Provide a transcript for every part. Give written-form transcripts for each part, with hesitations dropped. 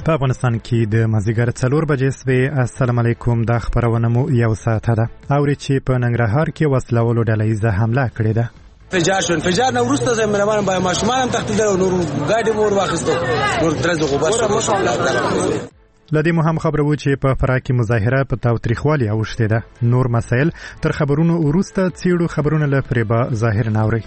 په افغانستان کې د مازیګر 4 بجې سوي. السلام علیکم. د خبرونه مو یو ساعت ده. اوري چې په ننګرهار کې وسلوالو ډله ییزه حمله کړې ده. انفجار نه وروسته زموږ باندې ماشومان هم تخته او نور ګاډي مور واخیستو نور درځو غوبر لدې مو هم خبرو چې په فراه کې مظاهره په تاوتریخوالي اوښتې ده. نور مسایل تر خبرونو وروسته څیړو خبرونه له فریبا ظاهر ناوري.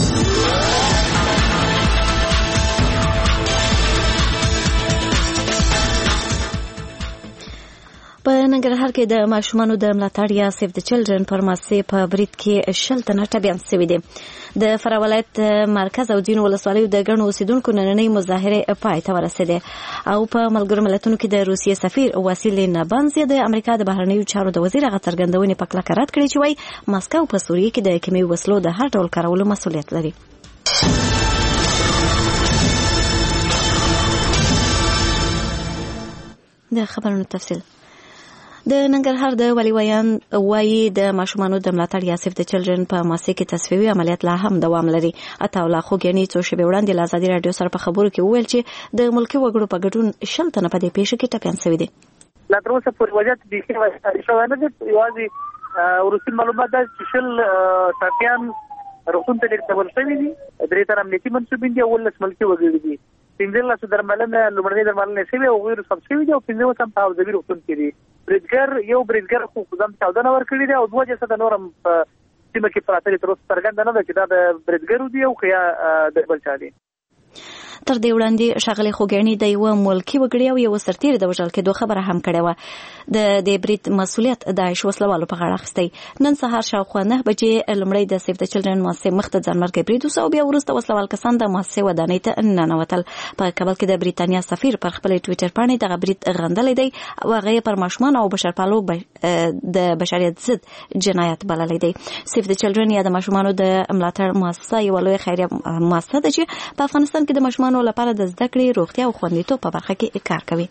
په ننګرهار کې د ماشومانو د ملاتړ یا سیف د چلډرن پر مؤسسې په برید کې 60 تنه ټپیان شوي دي. د فراه ولایت مرکز او ځینو ولسوالیو د ګڼو اوسیدونکو نننۍ مظاهرې پای ته ورسېدې او په ملګرو ملتونو کې د روسیې سفیر واسیل نابنز د امریکا د بهرنیو چارو د وزیر هغه څرګندونې په کلکه رد کړې چې وایي مسکو په سوریه کې د کیمیاوي وسلو د هر ډول کارولو مسؤلیت لري. د خبرونو تفصیل د ننګرهار د ولی ویان وایي د ماشومانو د ملاتړ یا سیف د چلډرن په مؤسسه کې تصفیوي عملیات لا هم دوام لري. عطاالله خوګیاني څو شپې وړاندې له ازادي راډیو سره په خبرو کې وویل چې د ملکي وګړو په ګډون 60 تنه په دې پیښه کې ټپیان شوي دي. لا تر اوسه پورې وضعیت د ښه شوی نه دی. یوازې وروستي معلومات دا چې ټپیان روغتون ته لیږدول شوي دي. 3 تنه امنیتي منصوبین دي او 19 ملکي وګړي دي. 15 درملنه لومړنۍ درملنه شوي او غیر سب شوي دي او 15 هم په حوزوي روغتون کې دي. بریدګر خو ځم 14 ورکړي دي او 2 جسد نورم په سیمه کې پراته دي. تر اوسه څرګنده نه ده چې دا د بریدګرو دي او یا د بل چا دي. تر دې وړاندې ښاغلي خوګیاني د یو ملکي وګړي او یو سرتیر د وژل کېدو خبره هم کړې وه. د دې برید مسؤلیت داعش وسلوالو په غاړه اخیستی. نن سهار شاوخوا 9 بجې لومړی د سیف د چلډرن مؤسسې مخ ته ځانمرګي برید وسو او بیا وروسته وسلوال کسان د مؤسسې ودانۍ ته ننوتل. په کابل کې د بریتانیا سفیر پر خپل ټویټر باندې دغه برید غندلی دی او هغه پر ماشومان او بشرپالو د بشریت ضد جنایت بللی دی. سیف د چلډرن یا د ماشومانو د ملاتړ مؤسسه یو لوی خیریه مؤسسه ده چې په افغانستان کې د ماشومانو لپاره د زده کړې، روغتیا او خوندیتوب په برخه کې کار کوي.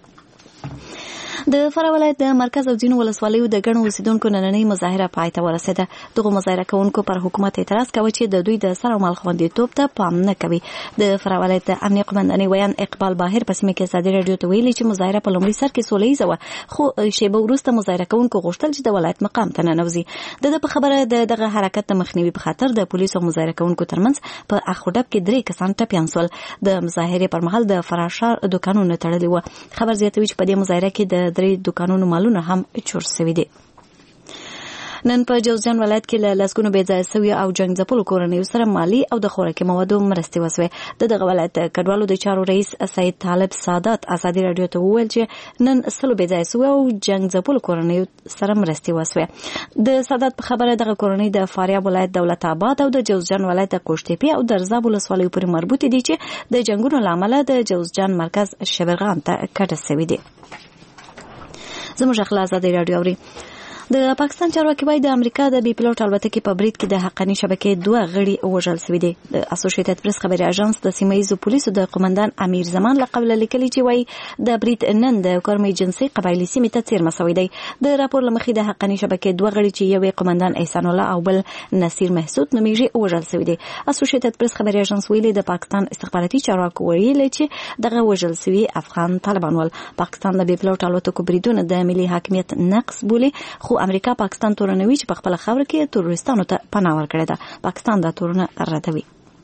د فراه ولایت د مرکز او ځینو ولسوالیو د ګڼو اوسیدونکو نننۍ مظاهره پای ته ورسېده. دغه مظاهره کوونکو پر حکومت اعتراض کاوه چې د دوی د سر او مال خوندیتوب ته پام نه کوي. د فراه ولایت د امنیه قومندانۍ ویان اقبال باهر په سیمه کې ازادي راډیو ته ویلي چې مظاهره په لومړي سر کې سوله ییزه وه، خو شیبه وروسته مظاهره کوونکو غوښتل چې د ولایت مقام ته ننوځي. د په خبره دغه حرکت د مخنیوي په خاطر د پولیسو مظاهره کوونکو ترمنځ په اخوډب کې 3 کسان ټپیان شول. د مظاهرې پر مهال د فراشار دکانونه تړلي وو. خبر زیاتوي چې په دې مظاهره کې د 3 دکانونو مالونه هم چور شوي دي. نن په جوزجان ولایت کې له لسګونو بې ځایه شوي او جنګ ځپلو کورنیو سره مالي او د خوراکي موادو مرستې وسوې. دغه ولایت کډوالو د چارو رئیس سید طالب سادات ازادي راډیو ته وویل چې نن 100 بې ځایه شوي او جنګ ځپلو کورنیو سره مرستې وسوې. د سادات په خبره دغه کورنۍ د فاریاب ولایت دولت آباد او د جوزجان ولایت د کوشتېپی او درزاب ولسوالیو پورې مربوط دي چې د جنګونو له امله د جوزجان مرکز شبرغان ته کډه شوي دي. زموږ خپل ازادي راډیو اوري. د پاکستان چارواکي وايي د امریکا د بي پلوټ الوتکې په برید کې د حقاني شبکې 2 غړي وژل شوي دي. د اسوسییټډ پریس خبري اژانس د سیمایي پولیسو د قومندان امیر زمان لقب لیکلي چې وايي د برید نن د کورمي جنسي قبایلی سیمې ته څیرمه شوی دی. د راپور لمخې د حقاني شبکې 2 غړي چې یو قومندان احسان الله او بل نصیر محسود نومیږي وژل شوی دي. اسوسییټډ پریس خبري اژانس ویلي د پاکستان استخباراتي چارواکو ویلي چې دغه وژل شوی افغان طالبان ول. پاکستان د بي پلوټ الوتکو بریدونه د ملي حاکمیت نقض بولي، خو امریکا پاکستان تورنوي چې په خپل خاور کې تروریستانو ته پناه ورکړې ده. پاکستان دا تورونه ردوي.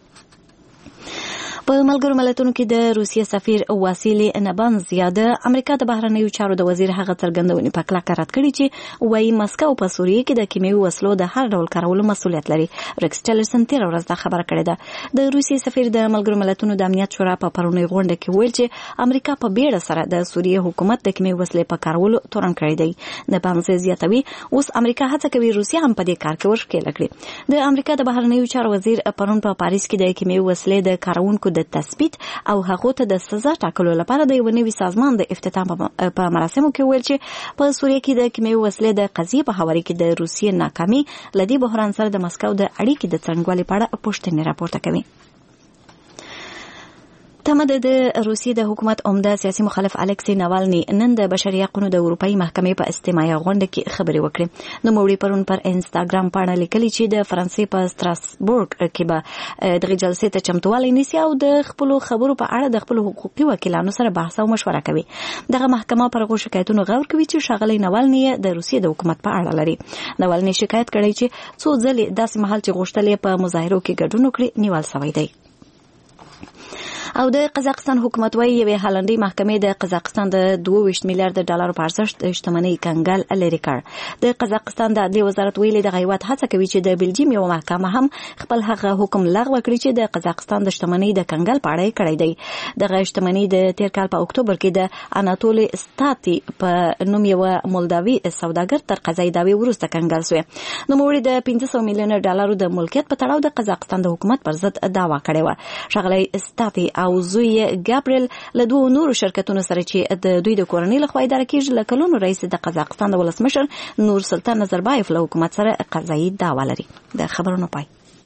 په ملګرو ملتونو کې د روسیې سفیر واسیل نابنز د امریکا د بهرنیو چارو د وزیر هغه څرګندونې په کلکه رد کړې چې وایي مسکو په سوریه کې د کیمیاوي وسلو د هر ډول کارولو مسؤلیت لري. ریکس ټیلرسن 13 ورځ دا خبره کړې ده. د روسیې سفیر د ملګرو ملتونو د امنیت شورا په پرونی غونډه کې ویل چې امریکا په بیړه سره د سوریه حکومت د کیمیاوي وسلې په کارولو تورن کړی دی. نابنز زیاتوي اوس امریکا هڅه کوي روسیه هم په دې کار کې ورښکېل کړي. د امریکا د بهرنیو چارو وزیر پرون په پاریس کې د کیمیاوي وسلې د کارونکو د تثبیت او هغه ته د سزا ټاکلو لپاره د یو نوي سازمان د افتتاح په مراسمو کې ویل چې په سوریه کې د کیمیاوي وسلې د قضیې په حواله کې د روسیې ناکامي لدی بحران سره د مسکو د اړیکې د څرنګوالي په اړه پوښتنې راپورته کوي. تمه د روسیې د حکومت عمده سیاسي مخالف الکسی ناوالني نن د بشري حقوقو د اروپאי محکمې په استماعي غونډه کې خبرې وکړې. نو موري پرون پر انستګرام باندې لیکلي چې د فرانسې په ستراسبورګ کې به د جلسې ته چمتووالی نیسي او د خپل خبرو په اړه د خپل حقوقي وکیلانو سره بحث او مشوره کوي. دغه محکمه پر غو شکایتونو غور کوي چې ښاغلی ناوالني د روسیې د حکومت په اړه لري. ناوالني شکایت کړی چې څو ځلې داسې مهال چې غوښتل په مظاهرو کې ګډون وکړي نیول شوی دی. او د قزاقستان حکومت وايي یوې هالندي محکمې د قزاقستان د 22 میلیارډ ډالر په ارزښت شتمنۍ کنګال لري کړ. د قزاقستان د عدلي وزارت ویلي د هیواد هڅه کوي چې د بلجیم یو محکمه هم خپل هغه حکم لغوه کړي چې د قزاقستان د شتمنۍ د کنګال په اړه کړی دی. د شتمنۍ د تیر کال په اکتوبر کې د اناتولي ستاتي په نوم یو مولداوي سوداګر تر قضایي دعوی وروسته کنګال شو. نو موري د 500 میلیون ډالر د ملکیت په تړاو د قزاقستان د حکومت پر ضد دعوا کړې و. ښاغلی ستاتي او زوی ګابریل له دوه نورو شرکتونو سره چې د دوی د کورنۍ لخوا اداره کیږي له کلونو رئیس د قزاقستان د ولسمشر نور سلطان نظربایف له حکومت سره قضایي دعوا لري. د خبرونو پای.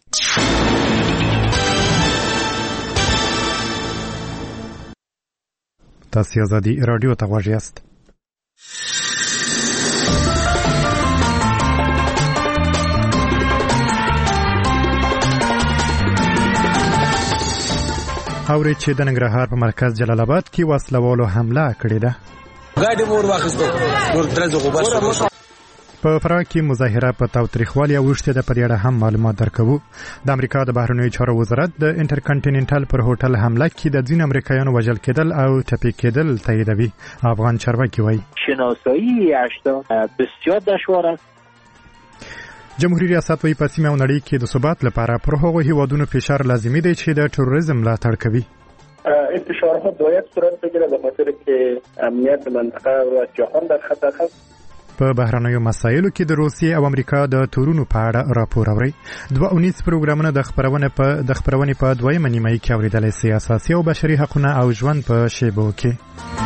تاسو آزادي رادیو ته غوږ یاست. اوري چې د ننګرهار په مرکز جلال آباد کې وسلوالو حمله کړې ده. ګاډي مور واخیستو نور درځو خو بس. په فراه کې مظاهره په تاوتریخوالي اوښته ده. په دې اړه هم معلومات درکوو. د امریکا د بهرنیو چارو وزارت د انټرکنټیننټل پر هوټل حمله کې د ځینو امریکایانو وژل کېدل او ټپي کېدل تاییدوي. افغان چارواکي وایي شناسایی اشتا بسیار دشوار است. جمهوریت ریاست وایي په سیمه او نړۍ کې د ثبات لپاره پر هغو هیوادونو فشار لازمي دی چې د تروریزم ملاتړ کوي. انتشارها باید صورت بگیرد به خاطر که امنیت منطقه و جهان در خطر هست. په بهرنیو مسایلو کې د روسیې او امریکا د تورونو په اړه راپور اوري. 2 پروګرامونه د خبرونې په دویمه نیمایي کې اوریدلای شي. اساسي او بشري حقوقونه او ژوند په شیبو کې.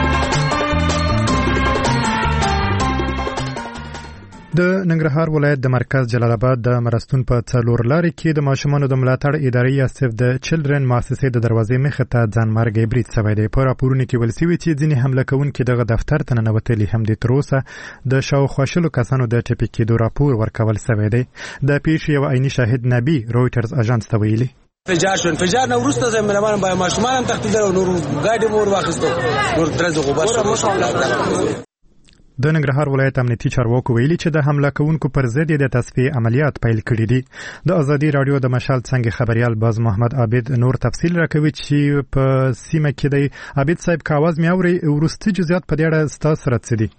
د ننګرهار ولایت د مرکز جلال آباد د مرستون په څلور لارې کې د ماشومانو د ملاتړ ادارې یا سیف د چلډرن مؤسسې د دروازې مخې ته ځانمرګي برید شوی دی. په راپورونو کې ویل شوي چې ځینې حمله کوونکي دغه دفتر ته ننوتلي هم دي. تر اوسه د شاوخوا شلو کسانو د ټپي کېدو راپور ورکول شوی دی. د پیښې یو عیني شاهد نبی رویټرز اژانس ته ویلي انفجار نه وروسته زموږ به ماشومان هم تښتېدل او نور ګاډي مور واخیستو نور درځو خو بس. د ننګرهار ولایت امنیتي چارواکو ویلي چې د حمله کوونکو پر ضد د تصفیې عملیات پیل کړي دي. د آزادي رادیو د مشال څنګه خبريال باز محمد عابد نور تفصیل راکوي چې په سیمه کې دی. عابد صاحب کا आवाज مې اوري ورستي جزئیات په دې اړه ستاسو سره څه دي؟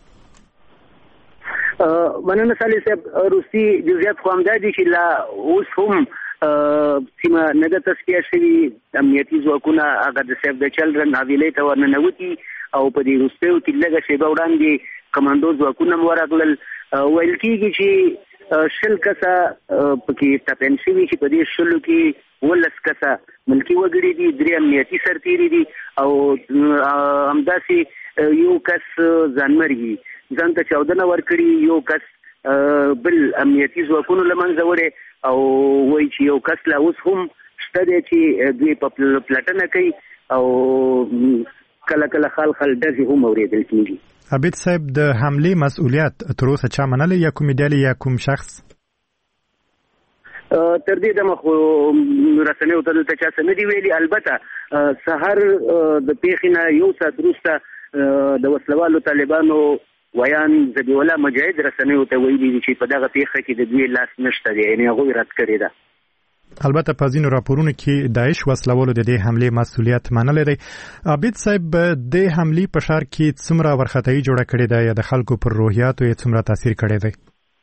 مننه صالح صاحب. روسي جزئیات خو هم دي چې لا اوس هم سیمه نه د تصفیه شوي. امنیتي ځواکونه هغه د سیف د چلډرن حویلې ته ورننوتي او په دې وروستیو کې لږه شیبه وړاندې کمانډو ځواکونه ورغلل. ویل کېږي چې 10 کسه پکې ټاپن شوي چې په دې 10 کې 19 کسه ملکی وګړي دي، 3 امنیتي سرتیري دي او همداسې یو کس ځانمرګي ځان ته 14 ورکړي. یو کس بل امنیتي ځواکونو لمنځه وړي او وایي چې یو کس لا اوس هم شته دی چې دوی په پلټنه کوي او کله کله خال ډزې هم اورېدل کېږي. عابد صاحب د حمله مسؤلیت تر اوسه چا منلی یا کوم ډلې یا کوم شخص؟ تر دې دمه خو رسنیو ته دلته چا څه نه دي ویلي. البته سحر د پیښې نه یو ساعت وروسته د وسلوالو طالبانو ویان ذبیح الله مجاهد رسنیو ته ویلي چې په دغه پیښه کې د دوی لاس نشته دی، یعنې هغوی رد کړې ده. البته په ځینو راپورونو کې داعش وسلوالو د دې حمله مسؤلیت منلی دی. عابد صاحب د حمله په شار کې څومره ورختۍ جوړه کړې ده یا د خلکو پر روحیاتو یې څومره تاثیر کړی دی؟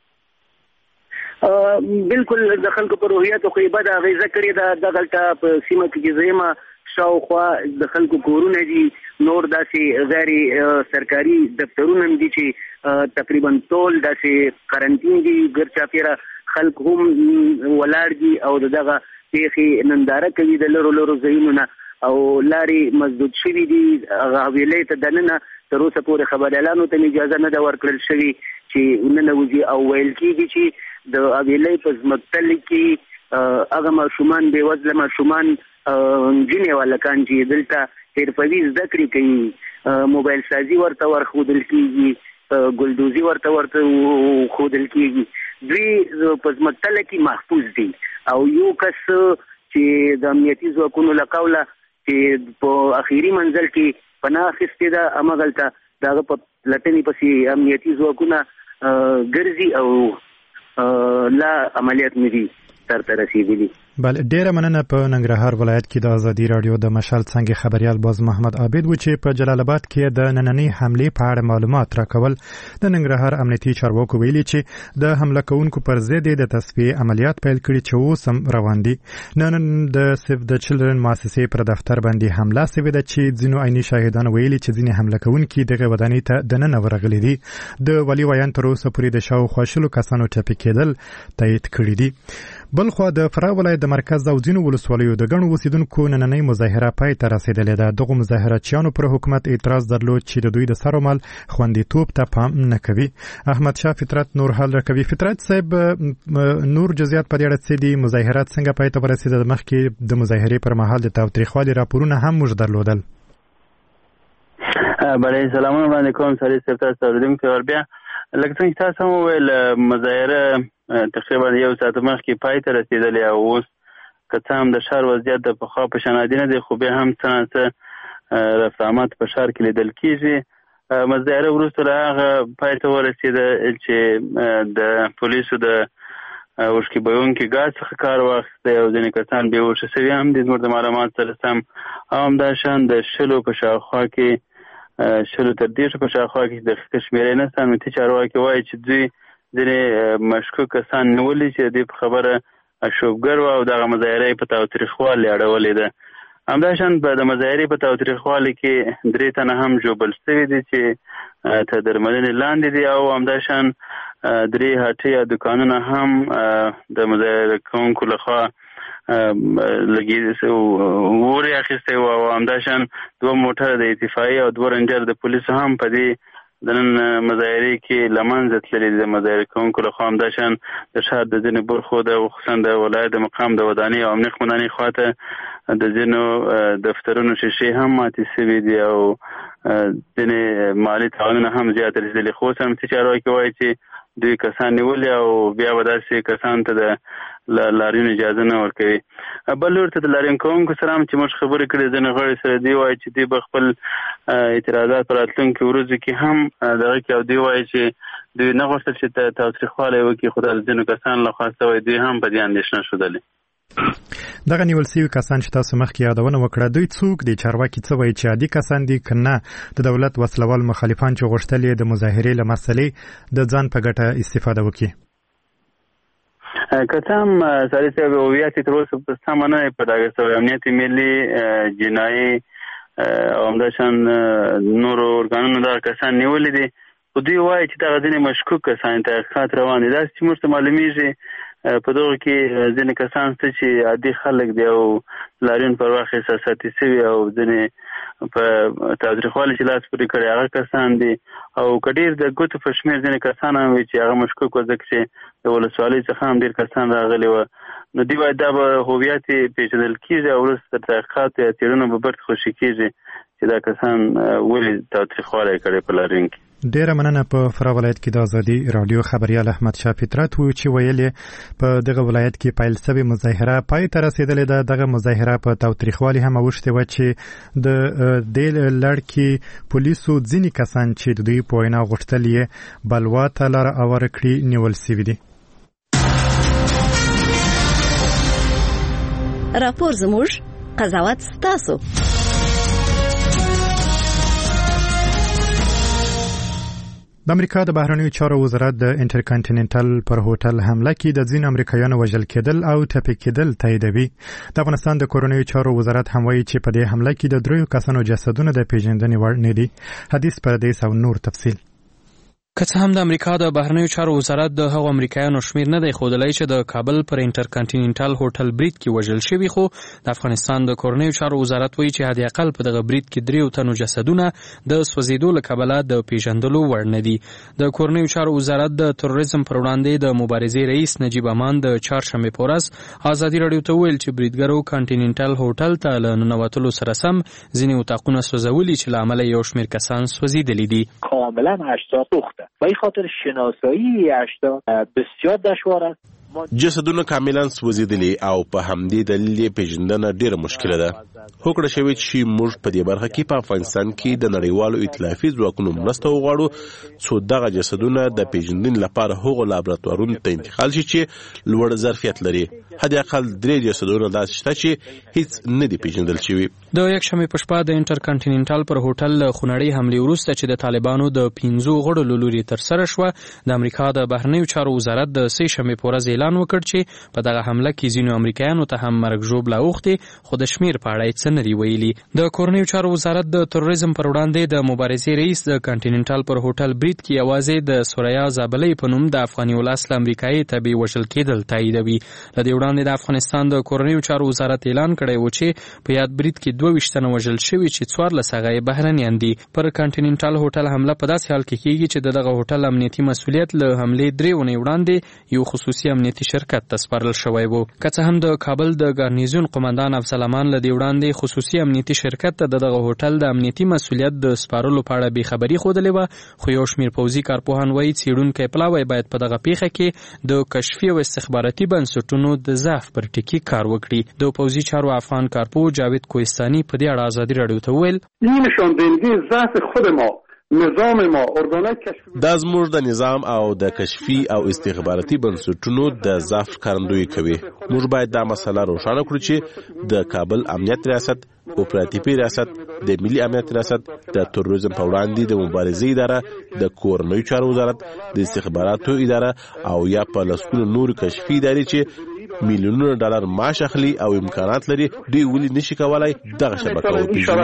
بالکل د خلکو پر روحیاتو خو یې بده اغېزه کړې ده. دغلته په سیمه کې زیمه شاوخوا د خلکو کورونه دي، نور داسې غیر سرکاري دفترونه دي چې تقریبا ټول داسې قرنټین دي. ګرچاپیره خلک هم ولاړ دي او دغه پیښې ننداره کوي د لرو ځایونو نه او لارې مسدود شوي دي. هغه حویلۍ ته دننه تر اوسه پورې خبریالانو ته اجازه نه ده ورکړل شوې چې ننوځي او ویل کېږي چې د حویلۍ په ځمکتلي کې هغه ماشومان بېوزله ماشومان جنې ولکان چې دلته حرفوي زده کړې کوي، موبایل سازي ورته ورښودل کېږي، ګلدوزي ورته ښودل کېږي. دوی په ځمکتله کې محفوظ دي او یو کس چې د امنیتي ځواکونو له قوله چې په اخیري منزل کې پناه اخیستې ده، همغلته د هغه په لټنې پسې امنیتي ځواکونه ګرځي او لا عملیات نه دي سرته رسېدلي. بله، ډیره مننه. په ننګرهار ولایت کې د ازادي راډیو د مشال څنګه خبريال باز محمد عابد و چې په جلال آباد کې د نننۍ حملې په اړه معلومات راکول. د ننګرهار امنیتي چارواکو ویلي چې د حمله کوونکو پر ضد د تصفیې عملیات پیل کړي چې اوس هم روان دي. نن د سیف د چلډرن مؤسسې پر دفتر باندې حمله شوې ده چې ځینو عیني شاهدانو ویلي چې ځینې حمله کوونکي دغه ودانۍ ته دننه ورغلي دي. د ولي ویان تر اوسه پورې د شاوخوا شلو کسانو ټپي کېدل تایید کړي دي. بلخوا د فراه ولایت د مرکز او ځینو ولسوالیو د ګڼو اوسیدونکو نننۍ مظاهره پای ته رسېدلې ده. دغو مظاهرچیانو پر حکومت اعتراض درلود چې د دوی د سر و مال خوندیتوب ته پام نه کوي. احمد شاه فطرت نور حال راکوي. فطرت صاحب، نور جزئیات په دې اړه څه دي؟ مظاهرات څنګه پای ته ورسېدل؟ مخکې د مظاهرې پر مهال د تاوتریخوالي راپورونه هم موږ درلودل. بله، سلامونه وړاندې کوم سړي صاحب، تاسو اورېدونکي. ور بیا لکه څنګه چې تاسو هم وویل، مظاهره تقریبا یو ساعت مخکې پای ته رسېدلې او اوس که څه هم د ښار وضعیت د پخوا په شان عادي نه دی، خو بیا هم څه نه څه رفعامات په ښار کې لیدل کېږي. مظاهره وروسته له هغه پای ته ورسېده چې د پولیسو د اوښکې بهونکي ګاز څخه کار واخیستی او ځینې کسان بېهوشه سوي هم دي زموږ د معلومات سره سم. او همداشان د شلو په شاوخوا کې، شلو تر دېرشو په شاوخوا کې دقیقه شمېرې نشته. امنیتي چارواکي وایي چې دوی ځینې مشکوک کسان نیولي چې د دې په خبره اشوبګر و او دغه مظاهره یې په تاوتریخوالي اړولې ده. همداشان د مظاهرې په تاوتریخوالي کې 3 تنه هم ژوبل شوي دي چې تر درملنې لاندې دي او همداشان 3 هټۍ یا دوکانونه هم د مظاهره کوونکو لخوا وورې اخیستی و او همداشان 2 موټره د اتفاقي او 2 رنجر د پولیسو هم په دې د نن مظاهرې کې له منځه تللي دي. د مظاهرې کوونکو لخوا همداشان د ښار د ځینې برخو د خصوصا د ولایت د مقام د ودانۍ او امنیه قومندانۍ خواته د ځینو دفترونو شیشې هم ماتې شوي دي او ځینې مالي تاوانونه هم زیات رسېدلي. خو اوس امنیتي چارواکي وایي چې دوی کسان نیولي او بیا به داسې کسانو ته د لاریون اجازه نه ورکوي. بل لور ته د لاریون کوونکو سره هم چې موږ خبرې کړې، ځینې غړي سره دوی وایي چې دوی به خپل اعتراضات په راتلونکي ورځو کې هم دغه کې، او دوی وایي چې دوی نه غوښتل چې تاوتریخوالی وکړي، خو د ځینو کسانو لخوا سوی دوی هم په دې اندېښنه ښودلې. دغه نیول شوي کسان چې تاسو مخکې یادونه وکړه، دوی څوک دي؟ چارواکي څه وایي چې عادي کسان دي که نه د دولت وسلوال مخالفان چې غوښتل یې د مظاهرې له مسلې د ځان په ګټه استفاده وکړي؟ که څه هم سړي صاحب هویت یې تر اوسه په سمه نه دی په ډاګه شوی. امنیت ملي، جنایي او همداشان نورو ارګانونو دغه کسان نیولي دي، خو دوی وایي چې دغه ځینې مشکوک کسان تحقیقات روان دي. داسې چې موږ ته معلومېږي په دغه کې ځینې کسان شته چې عادي خلک دي او لاریون پر وخت احساساتي شوي او ځینې په تاوتریخوالي چې لاس پورې کړی هغه کسان دي او که ډېر د ګوتو په شمېر ځینې کسان هم وي چې هغه مشکوک و، ځکه چې د ولسوالۍ څخه هم ډېر کسان راغلي وه. نو دوی باید دا به هویت یې پېژندل کېږي او وروسته تر تحقیقاتو یا څېړنو به برته خوشي کېږي چې دا کسان ولې تاوتریخوالی کړی په لاریون کې. ډیره مننه. په فراه ولایت کې د ازادي راډیو خبريال احمد شاه فطرت و چې ویل په دغه ولایت کې پیل شوې مظاهره پای ته رسېدلې ده. دغه مظاهره په تاوتریخوالي هم اوښتې وه چې د دې لړ کې پولیسو ځینې کسان چې د دوی په وینا غوښتل یې بلوا ته لاره هواره کړي نیول شوي دي. راپور زموږ، قضاوت ستاسو. د امریکا د بهرنیو چارو وزارت د انټرکانټیننټل پر هوټل حمله کې د ځینو امریکایانو وژل کېدل او ټپي کېدل تاییدوي. د افغانستان د کورنیو چارو وزارت هم وایي چې په دې حمله کې د 3 کسانو جسدونه د پیژندنې وړ نه دي. حدیث پردیس او نور تفصیل. که څه هم د امریکا د بهرنیو چارو وزارت د هغو امریکایانو شمیر نه دی ښودلی چې د کابل پر انټرکانټیننټل هوټل برید کې وژل شوي، خو د افغانستان د کورنیو چارو وزارت وایي چې حد اقل په دغه برید کې 3 تنو جسدونه د سوځېدو له کبله د پیژندلو وړ نه دي. د کورنیو چارو وزارت د تروریزم پر وړاندې د مبارزې رئیس نجیب امان د چهارشنبې په ورځ ازادي راډیو ته وویل چې بریدګرو کانټیننټل هوټل ته له ننوتلو سره سم ځینې اتاقونه سوځولي چې له امله یو شمېر کسان سوځېدلي دي. کاملا 80 سوخته و این خاطر شناسایی 80 بسیار دشوار است. جسدونه کاملا سوځېدلي او په همدې دلیل یې پیژندنه ډیره مشکله ده. هوکړه شوې چې موږ په دې برخه کې په افغانستان کې د نړیوالو ائتلافي ځواکونو مرسته وغواړو څو دغه جسدونه د پیژندنې لپاره هغو لابراتوارونو ته انتقال شي چې لوړ ظرفیت لري. حد اقل 3 جسدونه داسې شته چې هیڅ نه دي پیژندل شوي. د یکشنبې په شپه د انټرکانټیننټل پر هوټل خونړۍ حملې وروسته چې د طالبانو د 15 غړو له لوري ترسره شوه، د امریکا د بهرنیو چارو وزارت د سې شنبې په ورځ اعلان وکړ چې په دغه حمله کې ځینو امریکایانو ته هم مرګ ژوبله اوښتې، خو د شمیر په اړه یې څه نه دي ویلي. د کورنیو چارو وزارت د تروریزم پر وړاندې د مبارزې رئیس د کانټیننټل پر هوټل برید کې یوازې د سوریا زابلۍ په نوم د افغاني ولس له امریکایي تبعې وژل کېدل تاییدوي. له دې وړاندې د افغانستان د کورنیو چارو وزارت اعلان کړی و چې په یاد برید کې 22 تنه وژل شوي چې 14 هغه یې بهرنیان دي. پر کانټیننټل هوټل حمله په داسې حال کې کېږي چې دغه هوټل امنیتي مسؤلیت له حملې 3 ونې وړاندې یو خصوصي امنیتي شرکت ته سپارل شوی و. که څه هم د کابل د ګارنیزون قومندان افضل امان له دې وړاندې خصوصي امنیتي شرکت ته دغه هوټل د امنیتي مسؤلیت د سپارلو په اړه بېخبري ښودلې وه، خو یو شمېر پوځي کارپوهان وایي څېړونکی پلاوی باید په دغه پیښه کې د کشفي او استخباراتي بنسټونو د ضعف پر ټکي کار وکړي. د پوځي چارو افغان کارپو جاوید کوهستاني په دې اړه ازادي راډیو ته وویل این نشاندهنده ضعف خود ما نظام ما ارگانهای کشفی دا زموږ د نظام او د کشفي او استخباراتي بنسټونو د ضعف ښکارندویي کوي. موږ باید دا مسله روښانه کړو چې د کابل امنیت ریاست، اپراتیفي ریاست، د ملي امنیت ریاست، د تروریزم په وړاندې د مبارزې اداره، د کورنیو چارو وزارت، د استخباراتو اداره او یا په لسګونو نور کشفي ادارې چې میلیونونه ډالر معاش اخلي او امکانات لري، دوی ولې نشي کولای دغه شبکه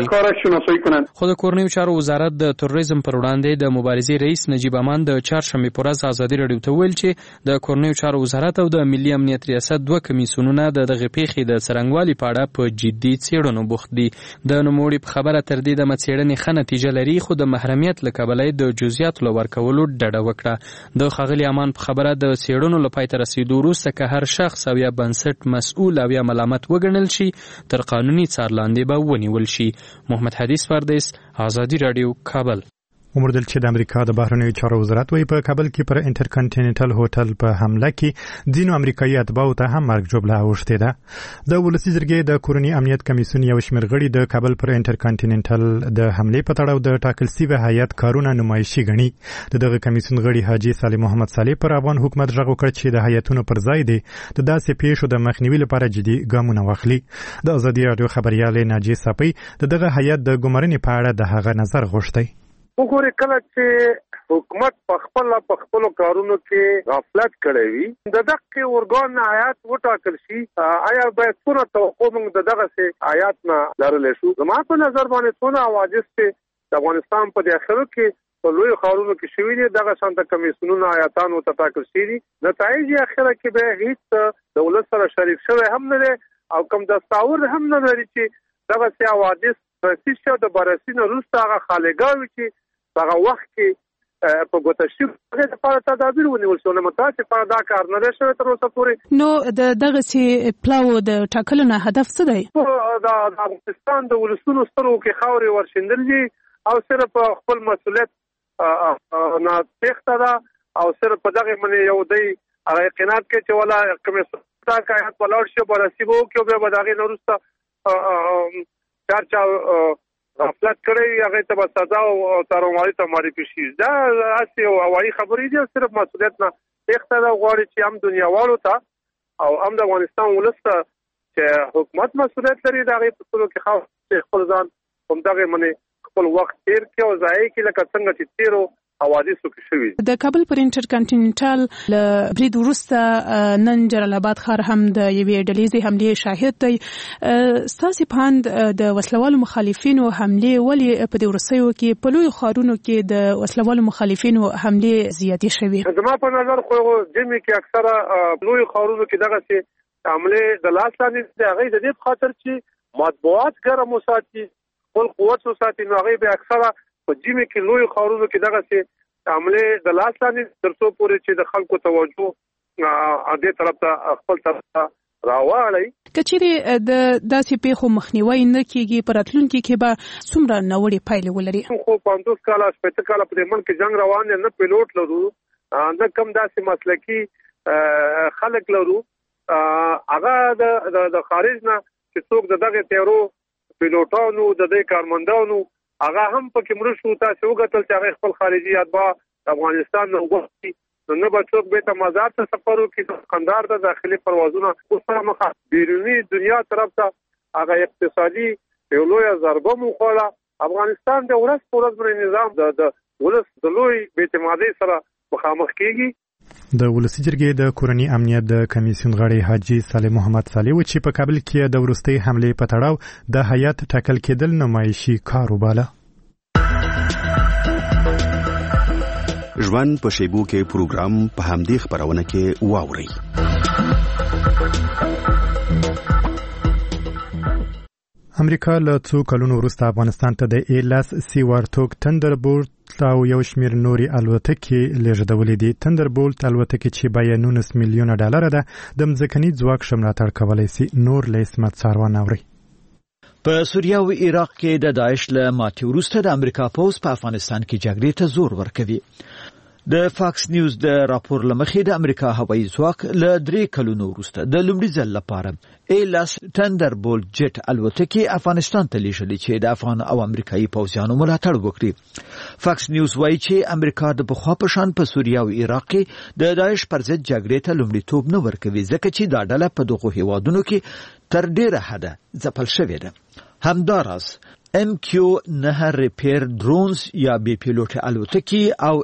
وپېژني. خو د کورنیو چارو وزارت د تروریزم پر وړاندې د مبارزې رئیس نجیب امان د چهارشنبې په ورځ ازادي راډیو ته وویل چې د کورنیو چارو وزارت او د ملي امنیت ریاست 2 کمیسیونونه د دغه پیښې د څرنګوالي په اړه په جدي څېړنو بوخت دي. د نوموړي په خبره تر دې دمه څېړنې ښه نتیجه لري، خو د محرمیت له کبله د جزئیاتو له ورکولو ډډه وکړه. د ښاغلي امان په خبره د څېړنو له پای ته رسېدو وروسته که هر شخص او یا بنسټ مسؤل او یا ملامت وګڼل شي، تر قانوني څار لاندې به ونیول شي. محمد حدیث پردیس، ازادي راډیو، کابل. ومردل چې د امریکا د بهرنیو چارو وزارت وایي په کابل کې پر انټرکانټیننټل هوټل په حمله کې ځینو امریکایي اتباعو ته هم مرګ ژوبله اوښتې ده. د ولسي جرګې د کورني امنیت کمیسیون یو شمېر غړي د کابل پر انټرکانټیننټل د حملې په تړاو د ټاکل شوي هیات کارونه نمایشي ګڼي. دغه کمیسیون غړي حاجي صالح محمد صالح پر افغان حکومت غږ وکړ چې د هیاتونو پر ځای دی د داسې پیښو د مخنیوي لپاره جدي ګامونه واخلي. د ازادي راډیو خبريالې ناجیه صفي دغه هیات د ګمارنې په اړه د هغه نظر غوښتی. وګورئ، کله چې حکومت په خپلو کارونو کې غفلت کړی وي، د دغه ارګان هیات وټاکل شي، آیا باید څونه توقع موږ د دغه هیات نه لرلی شو؟ زما په نظر باندې څونه عواجز چې د افغانستان په داخلو کې په لوی ښارونو کې شوي دي، دغه شانته کمیسیونونه هیاتانو ته ټاکل شوي دي. نتایج یې اخره کې به هیڅ دولت سره شریک شوی هم نه دی او کوم دستاور هم نه لري چې دغسې عواجز بررسي شي او د بررسي نه وروسته هغه خالیګاوي چې هغه وخت کې په ګوته شي هغې دپاره تدابیر ونیول شو. نه متاسفه په دا کار نه دی شوی تر اوسه پورې. نو د دغسې پلاو د ټاکلو نه هدف څه دی؟ د افغانستان د ولسونو سترګو کې خاورې ورشیندل دي او صرف خپل مسؤلیت نه تېښته ده او صرف په دغې باندې یو دی هغه یقینات کوي چې ولا کمیسیون ته که هیات ولاړ شي بررسي به وکړي او بیا به د هغې نه وروسته چا غفلت کړی هغې ته به سزا او تاروماري ته معرفي شي. دا هسې یو هوایي خبرې دي، صرف مسؤلیت نه تېښته ده. غواړي چې هم دنیاوالو ته او هم د افغانستان ولس ته چې حکومت مسؤلیت لري د هغې په څلو کې خپل ځان همدغې منې خپل وخت تېر کړي او ضایع کړي، لکه څنګه چې تېرو حوادثو کې شوي. د کابل پر انټر کانټیننټال له برید وروسته نن جلال آباد ښار هم د یوې ډلېزې حملې شاهد دی. ستاسې په اند د وسلوالو مخالفینو حملې ولې په دې وروستیو کې په لویو ښارونو کې د وسلوالو مخالفینو حملې زیاتې شوې؟ زما په نظر خو جمعې کې اکثره لویو ښارونو کې دغسې حملې د لاس لاندې د هغې د دې په خاطر چې مطبوعات ګرم وساتي، خپل قوت وساتي، نو هغې به اکثره په جمعې کې لویو ښارونو کې دغسې حملې د لاس لاندې تر څو پورې چې د خلکو توجه دې طرف ته خپل طرف ته راواړي. که چیرې د داسې پیښو مخنیوی نه کېږي په راتلونکي کې به څومره ناوړې پایلې ولري؟ خو 50 کاله 60 کاله په دې ملک جنګ روان دی، نه پیلوټ لرو، نه کم داسې مسلکي خلک لرو. هغه د خارج نه چې څوک د دغه تیرو پیلوټانو د دې کارمندانو هغه هم پکې مړه شو. تاسو وګورئ چې هغه خپل خارجي اتباع افغانستان نه وغوښتي، نه به څوک بیرته مزار ته سفر وکړي، قندهار ته داخلي پروازونه اوس مخه بیرونی دنیا طرف ته هغه اقتصادي یو لویه ضربه مو خوړه. افغانستان د ورځ په ورځ باندې نظام د ولس د لوی بې اعتمادۍ سره مخامخ کېږي. د ولسی جرګې د کورنی امنیت د کمیسیون غړی حاجی صالح محمد صالح و چې په کابل کې د ورستۍ حملې په تړاو د هیئت ټاکل کېدل نمایشي کار وباله. ژوند په شیبو کې پروګرام په همدې خبرونه کې واوري. امریکا له څو کلونو وروسته افغانستان ته د ایلاس سی وارتوک تندربولټ او یو شمېر نوري الوتکې لیږدولې دي. تندربولټ الوتکې چې بیه $19 میلیونه ده د مځکني ځواک ښه ملاتړ کولی سي. نور له اسمت څاروان اوري. په سوریه او عراق کې د داعش له ماتې وروسته د امریکا پوځ په افغانستان کې جګړې ته زور ورکوي. د فاکس نیوز د راپور لمخې د امریکا هوایي ځواک له 3 کلونو وروسته د لومړي ځل لپاره ایلاس تندربولټ جټ الوتکې افغانستان ته لیږلې چې د افغان او امریکایي پوځیانو ملاتړ وکړي. فاکس نیوز وایي چې امریکا د پخوا په شان په سوریه او عراق کې د داعش پر ضد جګړې ته لومړیتوب نه ورکوي، ځکه چې دا ډله په دغو هیوادونو کې تر ډیره حده ځپل شوې ده. همداراز MQ-9 ریپیر درونز یا بی پیلوټ الوتکې او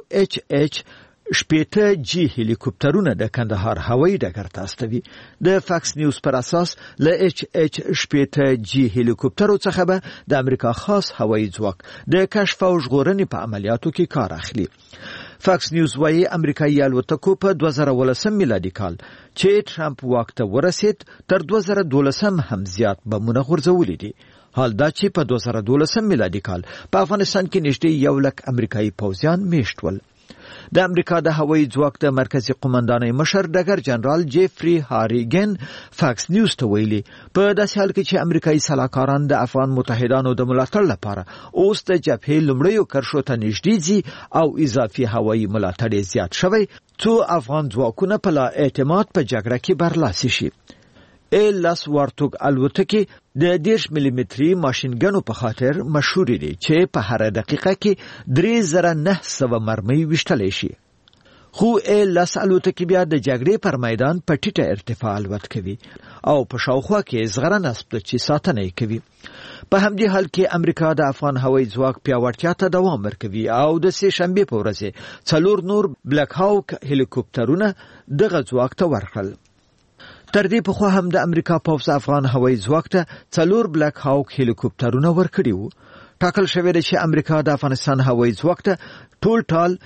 HH-80G هلیکوپټرونه د کندهار هوایي ډګر ته استوي. د فاکس نیوز پر اساس له HH-80G هلیکوپټرو څخه به د امریکا خاص هوایي ځواک د کشف او ژغورنې په عملیاتو کې کار اخلي. فاکس نیوز وایي امریکایي الوتکو په 2019 میلادي کال چې ټرمپ واک ته ورسید تر 2012 هم زیات بمونه غورځولي دي. حال دا چې په 2012 میلادي کال په افغانستان کې نږدې 1 لک امریکایي پوځیان میشت ول. د امریکا د هوایي ځواک د مرکزی قومندانۍ مشر ډګر جنرال جیفری هاریګن فاکس نیوز ته ویلي په داسې حال کې چې امریکایي سلاکاران د افغان متحدانو د ملاتړ لپاره اوس د جبهې لومړیو کرښو ته نږدې ځي او اضافي هوایي ملاتړ یې زیات شوی څو افغان ځواکونه په لا اعتماد په جګړه کې برلاسي شي. ایلاس وارتوک الوتکې د 10 ملي ماشینګنو په خاطر مشهور دي چې په هر دقیقه کې 3900 مرمۍ وشتلی شي. خو ایلاس الوتکې بیا د جګړې پر میدان په ټیټه ارتفاع الوت کوي او په شاوخوا کې زغره نسب چې ساتنه یې کوي. په همدې حال کې امریکا د افغان هوایي ځواک پیاوړتیا ته دوام ورکوي او د سې شنبې په ورځ 4 نور بلیک هاوک هلیکوپټرونه دغه ځواک ته ورکړل. تر دې پخوا هم د امریکا پوځ افغان هوایي ځواک ته 4 بلیک هاوک هلیکوپټرونه ورکړي وو. ټاکل شوی دی چې امریکا د افغانستان هوایي ځواک ته ټول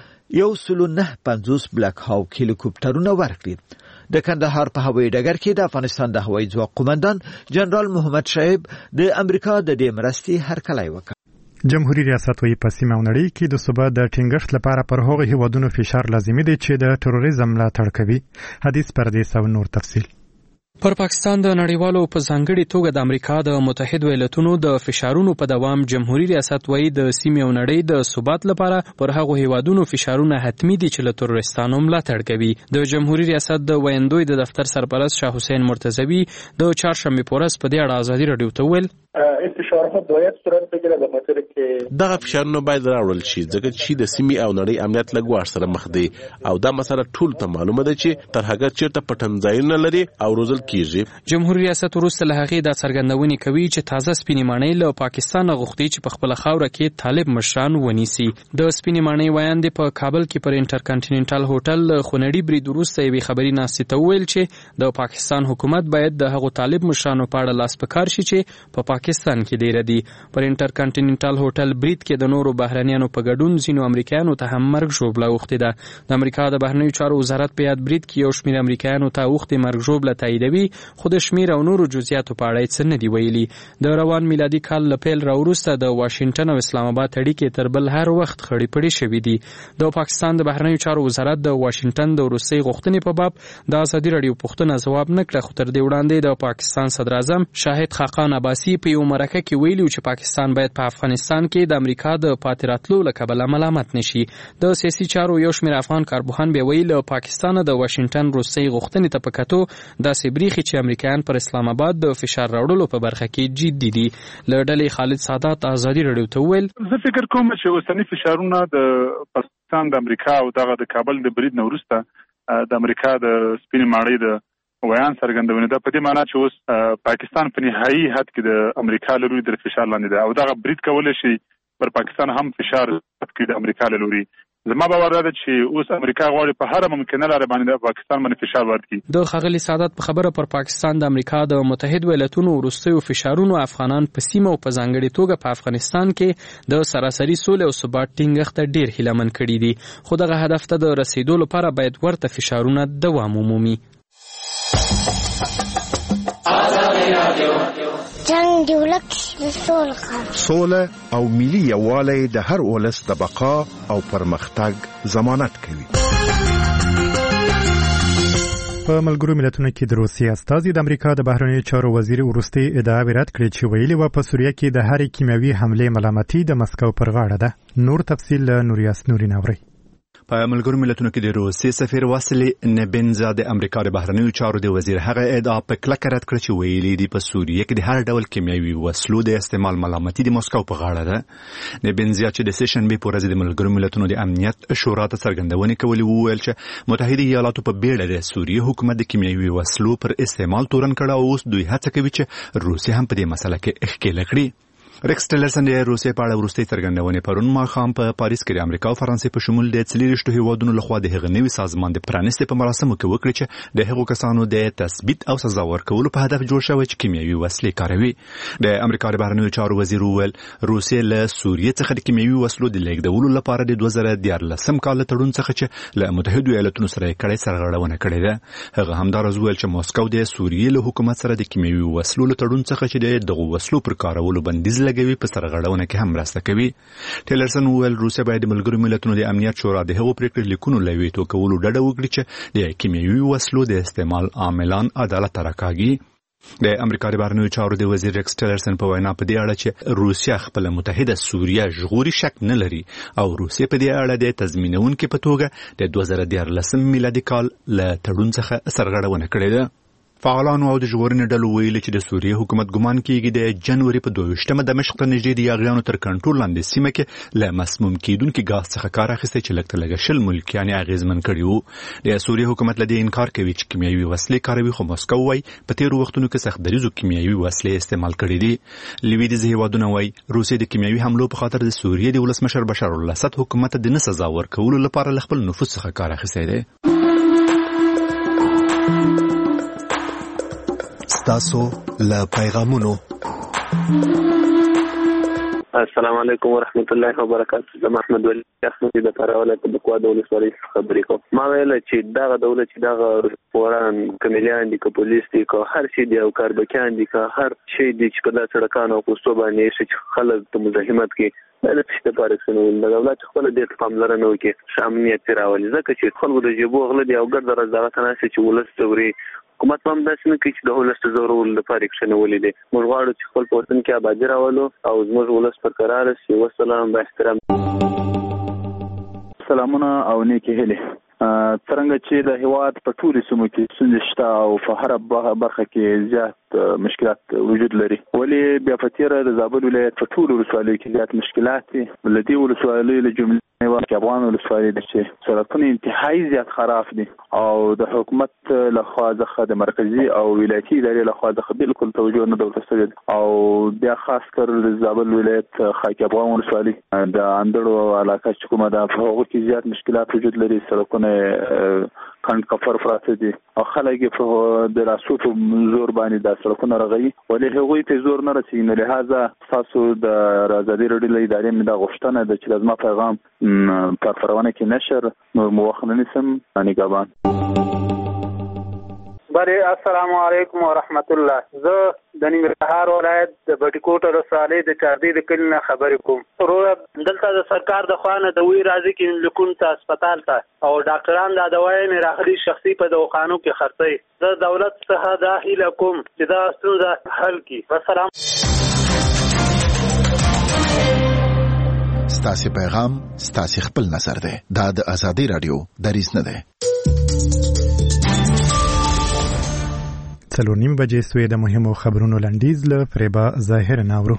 109 بلیک هاوک هلیکوپټرونه ورکړي. د کندهار په هوایي ډګر کې د افغانستان د هوایي ځواک قومندان جنرال محمد شعیب د امریکا د دې مرستې هرکلی وکړ. جمهوریت ریاست وی په سیمه نړۍ کې د ثبات د ټینګښت لپاره پر هغو هیوادونو فشار لازمي دی چې د تروریزم ملاتړ کوي. حدیث پردیس او نور تفصیل. پر پاکستان د نړیوالو په ځانګړي توګه د امریکا د متحده ایالاتونو د فشارونو په دوام جمهوریت ریاست وایي د سیمې او نړۍ د ثبات لپاره پر هغو هیوادونو فشارونه حتمی دي چې له تروریستانو ملاتړ کوي. د جمهوریت ریاست د ویندوی د دفتر سرپرست شاه حسین مرتضوی د چهارشنبې په ورځ په دې اړه ازادي راډیو ته وویل این فشارها باید صورت بگیره به خاطر که دغه فشارونه باید راوړل شي ځکه چې د سیمې او نړۍ امنیت له ګواښ سره مخ دی او دا مسله ټول ته معلومه ده چې ترهګر چیرته پټنځایونه لري او روزل کیږي. جمهوریت ریاست وروسته له هغې دا څرګندونې کوي چې تازه سپینې ماڼۍ له پاکستان غوښتي چې په خپله خاوره کې طالب مشران ونیسي. د سپینې ماڼۍ ویاندې په کابل کې پر انټرکانټیننټل هوټل خونړي برید وروسته یوې خبري ناستې ته وویل چې د پاکستان حکومت باید د هغو طالب مشرانو په اړه لاس په کار شي چې په پاکستان کې ډیره دي. پر انټرکانټیننټل هوټل برید کې د نورو بهرنیانو په ګډون ځینو امریکایانو ته هم مرګ ژوبله اوښتې ده. د امریکا د بهرنیو چارو وزارت په یاد برید کې یو شمېر امریکایانو ته اوښتې مرګ ژوبله تاییدوي، خو د شمېر او نورو جزئیاتو په اړه یې څه نه دي ویلي. د روان میلادي کال له پیل راوروسته د واشنګټن او اسلام آباد اړیکې تر بل هر وخت خړې پړې شوې دي. د پاکستان د بهرنیو چارو وزارت د واشنګټن د وروستۍ غوښتنې په باب د ازادي راډیو پوښتنه ځواب نه کړه، خو تر دې وړاندې د پاکستان صدر اعظم شاهد خاقان عباسي په یو مرکه کې ویلي چې پاکستان باید په افغانستان کې د امریکا د پاتې راتلو له کبله ملامت نشي. د سیاسي چارو یو شمېر افغان کارپوهان بیا ویلي له پاکستان د واشنګټن وروستۍ غوښتنې ته په کتو داسې بریښي چې امریکایان پر اسلام آباد د فشار راوړلو په برخه کې جدي دي. له ډلې خالد سادات ازادي راډیو ته وویل زه فکر کوم چې اوسني فشارونه د پاکستان د امریکا او دغه د کابل د برید نه وروسته د امریکا د سپینې ماڼۍ د ویان څرګندونه ده په دې معنی چې اوس پاکستان په نهایي حد کې د امریکا له لوري د فشار لاندې ده او دغه برید کولی شي پر پاکستان هم فشار کړي د امریکا له لوري. زما باور ده چې اوس امریکا غواړي په هر ممکنه لاره باندې د پاکستان باندې فشار ورکړي. د ښاغلي سادات په خبره پر پاکستان د امریکا د متحد ایالاتونو وروستیو فشارونو افغانان په سیمه او په ځانګړې توګه په افغانستان کې د سراسري سولې او ثبات ټینګښت ته ډیر هیلهمن کړي دي، خو دغه هدف ته د رسیدو لپاره باید ورته فشارونه دوام ومومي. جنگ د ولس سوله او ملي یووالی د هر ولس د بقا او پرمختګ ضمانت کوي. په ملګرو ملتونو کې د روسیې استازي د امریکا د بهرنیو چارو وزیر وروستۍ ادعا رد کړې چې ویلي و په سوریه کې د هرې کیمیاوي حملې ملامتي د مسکو پر غاړه ده. نور تفصیل له نوریاس نورین اوري. په ملګرو ملتونو کې د روسیې سفیر واسیلی نبنزا د امریکا د بهرنیو چارو د وزیر هغه ادعا په کلکه رد کړه چې ویلي دي په سوریه کې د هر ډول کیمیاوي وسلو د استعمال ملامتي د مسکو په غاړه ده. نبنزا چې د سشنبې په ورځ د ملګرو ملتونو د امنیت شورا ته څرګندونې کولې وویل چې متحده ایالاتو په بیړه د سوریه حکومت د کیمیاوي وسلو پر استعمال تورن کړه او اوس دوی هڅه کوي چې روسیه هم په دې مسله کې ښکېل کړي. ریکس ټیلرسن د روسیې په اړه وروستۍ څرګندونې پرون ماښام په پاریس کې د امریکا او فرانسې په شمول د 40 هیوادونو لخوا د هغه نوي سازمان د پرانیستې په مراسمو کې وکړي چې د هغو کسانو د تثبیت او سزا ورکولو په هدف جوړ شوی چې کیمیاوي وسلې کاروي. د امریکا د بهرنیو چارو وزیر وویل روسیې له سوریې څخه د کیمیاوي وسلو د لیږدولو لپاره د 2014 کال تړون څخه چې له متحده ایالاتونو سره یې کړې سرغړونه کړې ده. هغه همدارس وویل چې مسکو د سوریې له حکومت سره د کیمیاوي وسلو له تړون څخه چې دغه وسلو پر کارولو بندیز لګوي په سرغړونه کې هم مرسته کوي. ټیلرسن وویل روسیه باید د ملګرو ملتونو د امنیت شورا د هغو پریکړې لیکونو له ویتو کولو ډډه وکړي چې د کیمیاوي وسلو د استعمال عاملان عدالت ته راکاږي. د امریکا د بهرنیو چارو د وزیر ریکس ټیلرسن په وینا په دې اړه چې روسیه خپل متحده سوریه ژغوري شک نه لري او روسیه په دې اړه د تضمینونکو په توګه د 2014 میلادي کال له تړون څخه سرغړونه کړې ده. فعالانو او د ژغورنې ډلو ویلي چې د سوریې حکومت ګمان کیږي د جنوري په 22مه دمشق ته نږدې د یاغیانو تر کنټرول لاندې سیمه کې له مسموم کیدونکي غاز څخه کار اخیستی چې لږ تر لږه 10 ملکیان اغیزمن کړي وو. د سوریې حکومت له دې انکار کوي چې کیمیاوي وسلې کاروي، خو مسکو وايي په تیرو وختونو کې سخت دریزو کیمیاوي وسلې استعمال کړي دي. لویدیځ هیوادونه وايي روسیې د کیمیاوي حملو په خاطر د سوریې د ولسمشر بشار الاسد حکومت د نه سزا ورکولو لپاره له خپل نفوذ څخه کار اخیستی دی. تاسو له پیغامونو. السلام علیکم ورحمت الله وبرکاته. زه محمد ولی احمد د پراوله په بکوا د ولسوالۍ خبرې کوم. ما ویل چې دغه دولت چې دغه فوران کمیلیان دي که پولیس دي که هر شي دي او کاربکیان دي که هر شي دي چې په داسې سړکانو او پوستو باندې چې خلک په مزاحمت کې د څه لپاره څنګه د دولت خپل د پاملرنه وکړي امنیت راولي ځکه چې خلکو د جيبو غل دي او ګرځ راځه تناسي چې ولست توري حکومت هم داسې نه کوي چې د ولست زورول لپاره کښنولې دي. موږ غواړو چې خپل وطن کې آبادي راولو او زموږ ولست پر قرار شي. والسلام، با احترام. سلامونه او نیکی هیله. څرنګه چې د هیواد په ټولو سیمو کې ستونزې شته او په هره برخه کې زیات مشکلات وجود لري، ولې بیا په تیره د زابل ولایت په ټولو ولسوالیو کې زیات مشکلات دي. له دې ولسوالیو له جملې کې افغان ولسوالۍ ده چې سړکونه انتهایی زیات خراب دي او د حکومت لخوا څخه د مرکزی او ولایتي ادارې لخوا څخه بالکل توجه نه ده ورته او بیا خاص کر د زابل ولایت خاک افغان ولسوالۍ د اندړو علاقه چې کومه ده په هغه کې زیات مشکلات وجود لري، سړکونه کند کفر پراته دي او خلک په د راسو په زور باندې د سړکونو رغوي، ولې هغوی ته زور نه رسېږي. نو لهذا تاسو د ازادي راډیو له ادارې مې دا غوښتنه ده چې لازمه پیغام پر پرونه کې نشر نور موخه نسم نگهبان. بله السلام علیکم ورحمت الله. زه د ننګرهار ولایت د بټي کوټ ولسوالۍ د چاردی د کلي نه خبرې کوم. وروره دلته د سرکار د خوا نه د وی راځي کې لکون ته هسپتال ته او ډاکټران دا دوايي مې راغلي شخصي په دواخانو کې خرڅوي. زه دولت څخه دا هیله کوم چې دا ستونزه حل کړي. والسلام. ستاسو پیغام ستاسو خپل نظر ده. دا د ازادي رادیو دریځ نه ده. 4:30 بجې سوی د مهمو خبرونو لنډیز له فریبا ظاهر ناورو.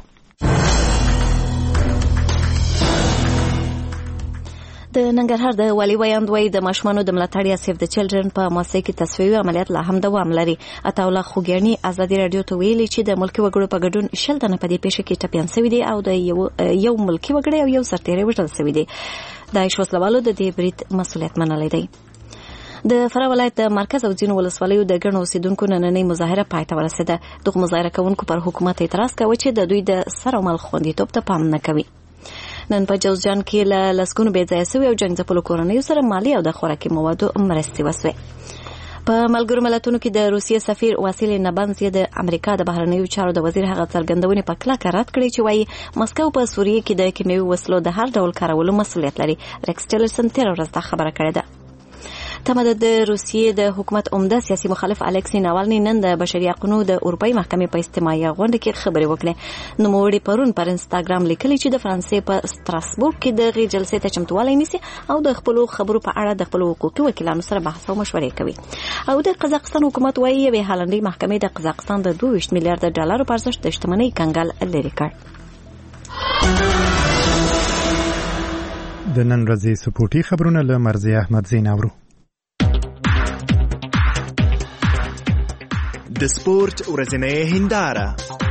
د ننګرهار د والي ویاندوی د ماشومانو د ملاتړ یا سیف د چلډرن په مؤسسه کې تصفیوي عملیات لا هم دوام لري. عطاالله خوګیانی ازادي رادیو ته ویلي چې د ملکي وګړو په ګډون 10 تنه په دې پیښه کې ټپیان شوي دي او د یو ملکي وګړی او یو سرتیری وژل شوي دي. د وسلوالو د دې برید مسؤلیت منلی دی. د فراه ولایت د مرکز او ځینو ولسوالیو د ګڼو اوسیدونکو نننۍ مظاهره پای ته ورسېده. دغه مظاهره کوونکو پر حکومت اعتراض کاوه چې د دوی د سر او مال خوندیتوب ته پام نه کوي. نن په جوزجان کې له لسګونو بې ځایه شوي او جنګ ځپلو کورنیو سره مالي او د خوراکي موادو مرستې وسوې. په ملګرو ملتونو کې د روسیې سفیر واسیل نبنز د امریکا د بهرنیو چارو د وزیر هغه څرګندونې په کلکه رد کړې چې وایي مسکو په سوریه کې د کیمیاوي وسلو د هر ډول کارولو مسؤلیت لري. ریکس ټیلرسن تیر ورځ دا خبره کړې ده. تمه د روسیې د حکومت عمده سیاسي مخالف الکسی ناوالني نن د بشري حقوقو د اروپאי محکمې په اجتماعي غونډه کې خبرې وکړې. نوموړي پرون پر انستاګرام لیکلي چې د فرانسې په ستراسبورګ کې د غیر جلسې ته چمتووالی نیسي او د خپل خبرو په اړه د خپل حقوقي وکیلانو سره بحث او مشورې کوي. او د قزاقستان حکومت وايي یوه هالندي محکمې د قزاقستان د 22 میلیارډ ډالر په ارزښت د شتمنۍ کنګال لري کړ. د نن ورځې سپورتي خبرونه له مرزي احمد زیناورو. د سپورت ورځنۍ هنداره.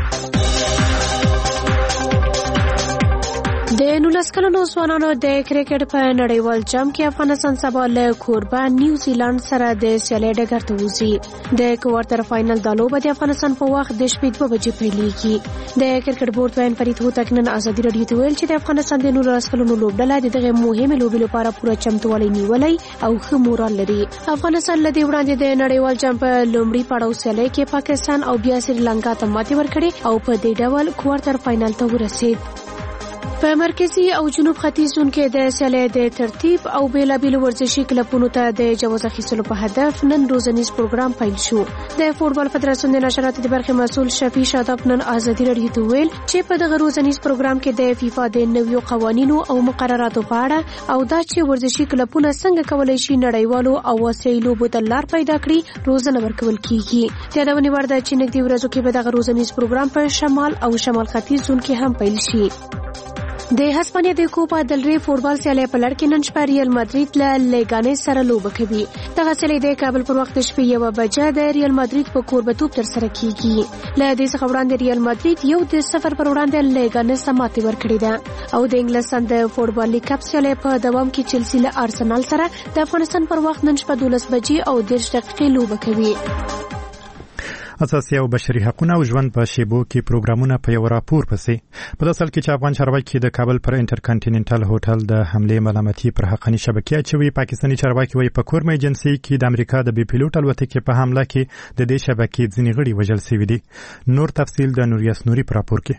د 19 کلنو ځوانانو د کرکټ په نړیوال جام کې افغانستان سبا له کوربه نیوزیلند سره د سیالۍ ډګر ته وځي. د کوارټر فائنل د لوبې د افغانستان په وخت د شپې 2 بجې پیلېږي. د کرکټ بورډ وین فرید هوتک نن ازادي رادیو ته ویل چې د افغانستان د 19 کلنو لوبډله دغه مهمه لوبې لپاره پوره چمتووالی نیولای او ښه مورال لري. افغانستان لدی وړاندې د نړیوال جام په لومړي پړاو سیالۍ کې پاکستان او بیا سریلانکا ته ماتې ورکړې او په دې ډول کوارټر فائنل ته ورسید. په مرکزی او جنوب ختیځ زون کې د سیالۍ د ترتیب او بیلابیل ورزشي کلبونو ته د جواز اخیستلو په هدف نن روزنیز پروګرام پیل شو. د فوټبال فدراسیون د نشراتو د برخې مسؤل شفیع شاداب نن ازادي رادیو ته ویل چې په دغه روزنیز پروګرام کې د فیفا د نویو قوانینو او مقرراتو په اړه او دا چې ورزشي کلبونه څنګه کولای شي نړیوالو او آسیایي لوبو ته لار پیدا کړي روزنه ورکول کیږي. یادونه ورده چې نږدې ورځو کې به دغه روزنیز پروګرام په شمال او شمال ختیځ زون کې هم پیل شي. د هسپانیا د کوپا دل ری فوټبال سیالۍ په لړ کې نن شپه ریال مادرید له لیګانس سره لوبه کوي. دغه سیالۍ د کابل پر وخت شپې 1 بجې د ریال مادرید په کوربتوب تر سره کیږي. له دې څخه وړاندې ریال مادرید یو د 0 پر وړاندې لیګانس ماتې ورکړې ده او د انګلستان د فوټبال لیګ کپ سیالۍ په دوام کې چلسی له ارسنال سره د افغانستان پر وخت نن شپه 12 بجې او 10 دقیقې لوبه کوي. اساسي او بشري حقوقو او ژوند په شیبو کې پروګرامونه په یو راپور پسې په داسل کې چې افغان چارواکي د کابل پر انټرکانټیننټل هوټل د حمله ملامتي پر حقاني شبکې اچوي. پاکستاني چارواکي وايي په کورمه ایجنسي کې د امریکا د بي پیلوټ الوتکې په حمله کې د دې شبکې ځینې غړي وژل شوي دي. نور تفصیل د نوریاس نوري پر راپور کې.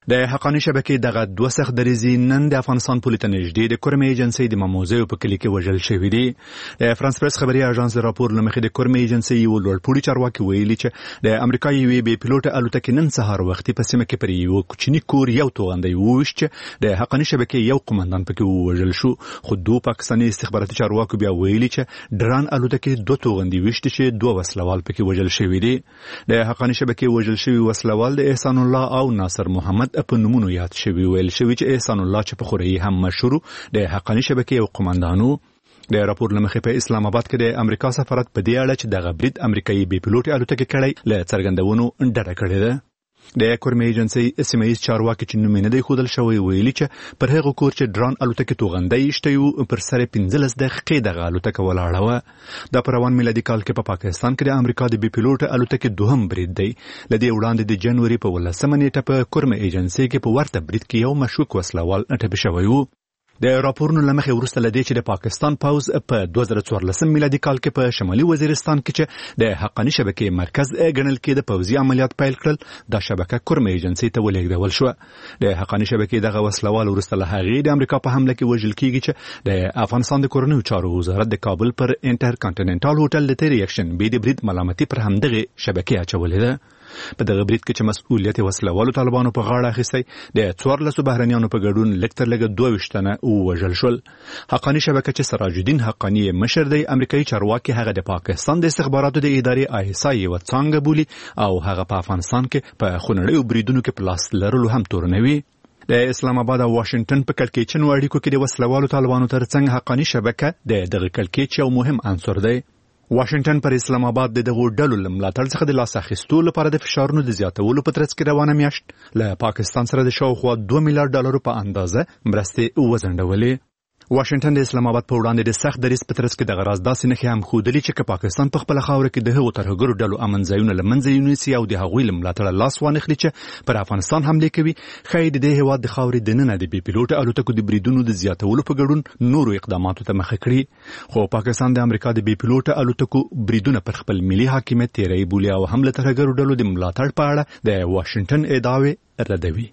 د حقانی شبکې دغه دوه سخت دریزي نن د افغانستان پولیسو نږدې د کورمې ایجنسی د ماموزیو په کلی کې وژل شوی دی. د فرانس پریس خبري اژانس راپور لمخې د کورمې ایجنسی یو لوړپوړي چارواکي ویلي چې د امریکا یوې بې پیلوټه الوتکې نن سهار وختي په سیمه کې پر یو کوچني کور یو توغندی وویشت چې د حقانی شبکې یو قومندان پکې وژل شو. خو دوه پاکستاني استخباراتي چارواکي بیا ویلي چې ډران الوتکې دوه توغندي ویشت چې دوه وسلوال پکې وژل شوی دي. د حقانی شبکې وژل شوی وسلوال د احسان الله او ناصر محمد په نومونو یاد شوی. ویل شوی چې احسان الله چې په خوري هم مشهور د حقانی شبکې او قومندانو. د راپور لمخې په اسلام آباد کې د امریکا سفارت په دې اړه چې د غبرید امریکایي بې پیلوټ الوتکې کړی له څرګندونو ډډه کړې ده. د کورمې ایجنسی سیمایي چارواکي چې نوم نه دی ښودل شوی ویلي چې پر هغه کور چې ډرون الوتکې توغندی شته پر سر 15 دقیقې دغه الوتکه ولاړه وه. د پروان میلادي کال کې په پاکستان کې د امریکا د بې پیلوټ الوتکې دوهم برید دی. لدې وړاندې د جنوري په 18 نیټه په کورمې ایجنسی کې په ورته برید کې یو مشکوک وسلوال ټپي شوی و. د راپورونو لمخې وروسته لدې چې د پاکستان پوز په 2014 میلادي کال کې په شمالي وزیرستان کې چې د حقانی شبکې مرکز ګڼل کېده پوځي عملیات پیل کړل، دا شبکه کورمې ایجنسی ته ولېږدول شوه. د حقانی شبکې دغه وسلوال وروسته له هغې د امریکا په حمله کې وژل کېږي چې د افغانستان د کورنیو چارو وزارت د کابل پر انټر کانټیننټال هوټل د تیر یکشن بې د برید ملامتي پر همدغه شبکې اچولې ده. په دغه برید کې چې مسؤلیت وسلوالو طالبانو په غاړه اخیستی، د 14 بهرنیانو په ګډون لږ تر لږه 22 تنه ووژل شول. حقانی شبکه چې سراج الدین حقانی مشر دی، امریکایي چارواکي هغه د پاکستان د استخباراتو د ادارې ISI یوه څانګه بولي او هغه په افغانستان کې په خونړیو بریدونو کې په لاس لرلو هم تورنوي. د اسلام آباد او واشنگټن په کړکېچنو اړیکو کې د وسلوالو طالبانو ترڅنګ حقانی شبکه د دغه کړکېچ یو مهم عنصر دی. واشنگټن پر اسلام آباد د دغو ډلو له ملاتړ څخه د لاس اخیستو لپاره د فشارونو د زیاتولو په ترڅ کې روانه میاشت له پاکستان سره د شاوخوا $2 میلیارډ په اندازه مرستې وځنډولې. واشنگټن د اسلام آباد په وړاندې د سخت دریځ په ترڅ کې دغه راز داسې نښې هم ښودلې چې که پاکستان په خپله خاوره کې د هغو ترهګرو ډلو امن ځایونه له منځه یونیسي او د هغوی له ملاتړه لاس وانخلي چې پر افغانستان حملې کوي، ښایي د دې هېواد د خاورې دننه د بې پیلوټه الوتکو د بریدونو د زیاتولو په ګډون نورو اقداماتو ته مخه کړي. خو پاکستان د امریکا د بې پیلوټه الوتکو بریدونه پر خپل ملي حاکمیت تیری بولي او هم له ترهګرو ډلو د ملاتړ په اړه د واشنگټن ادعاوې ردوي.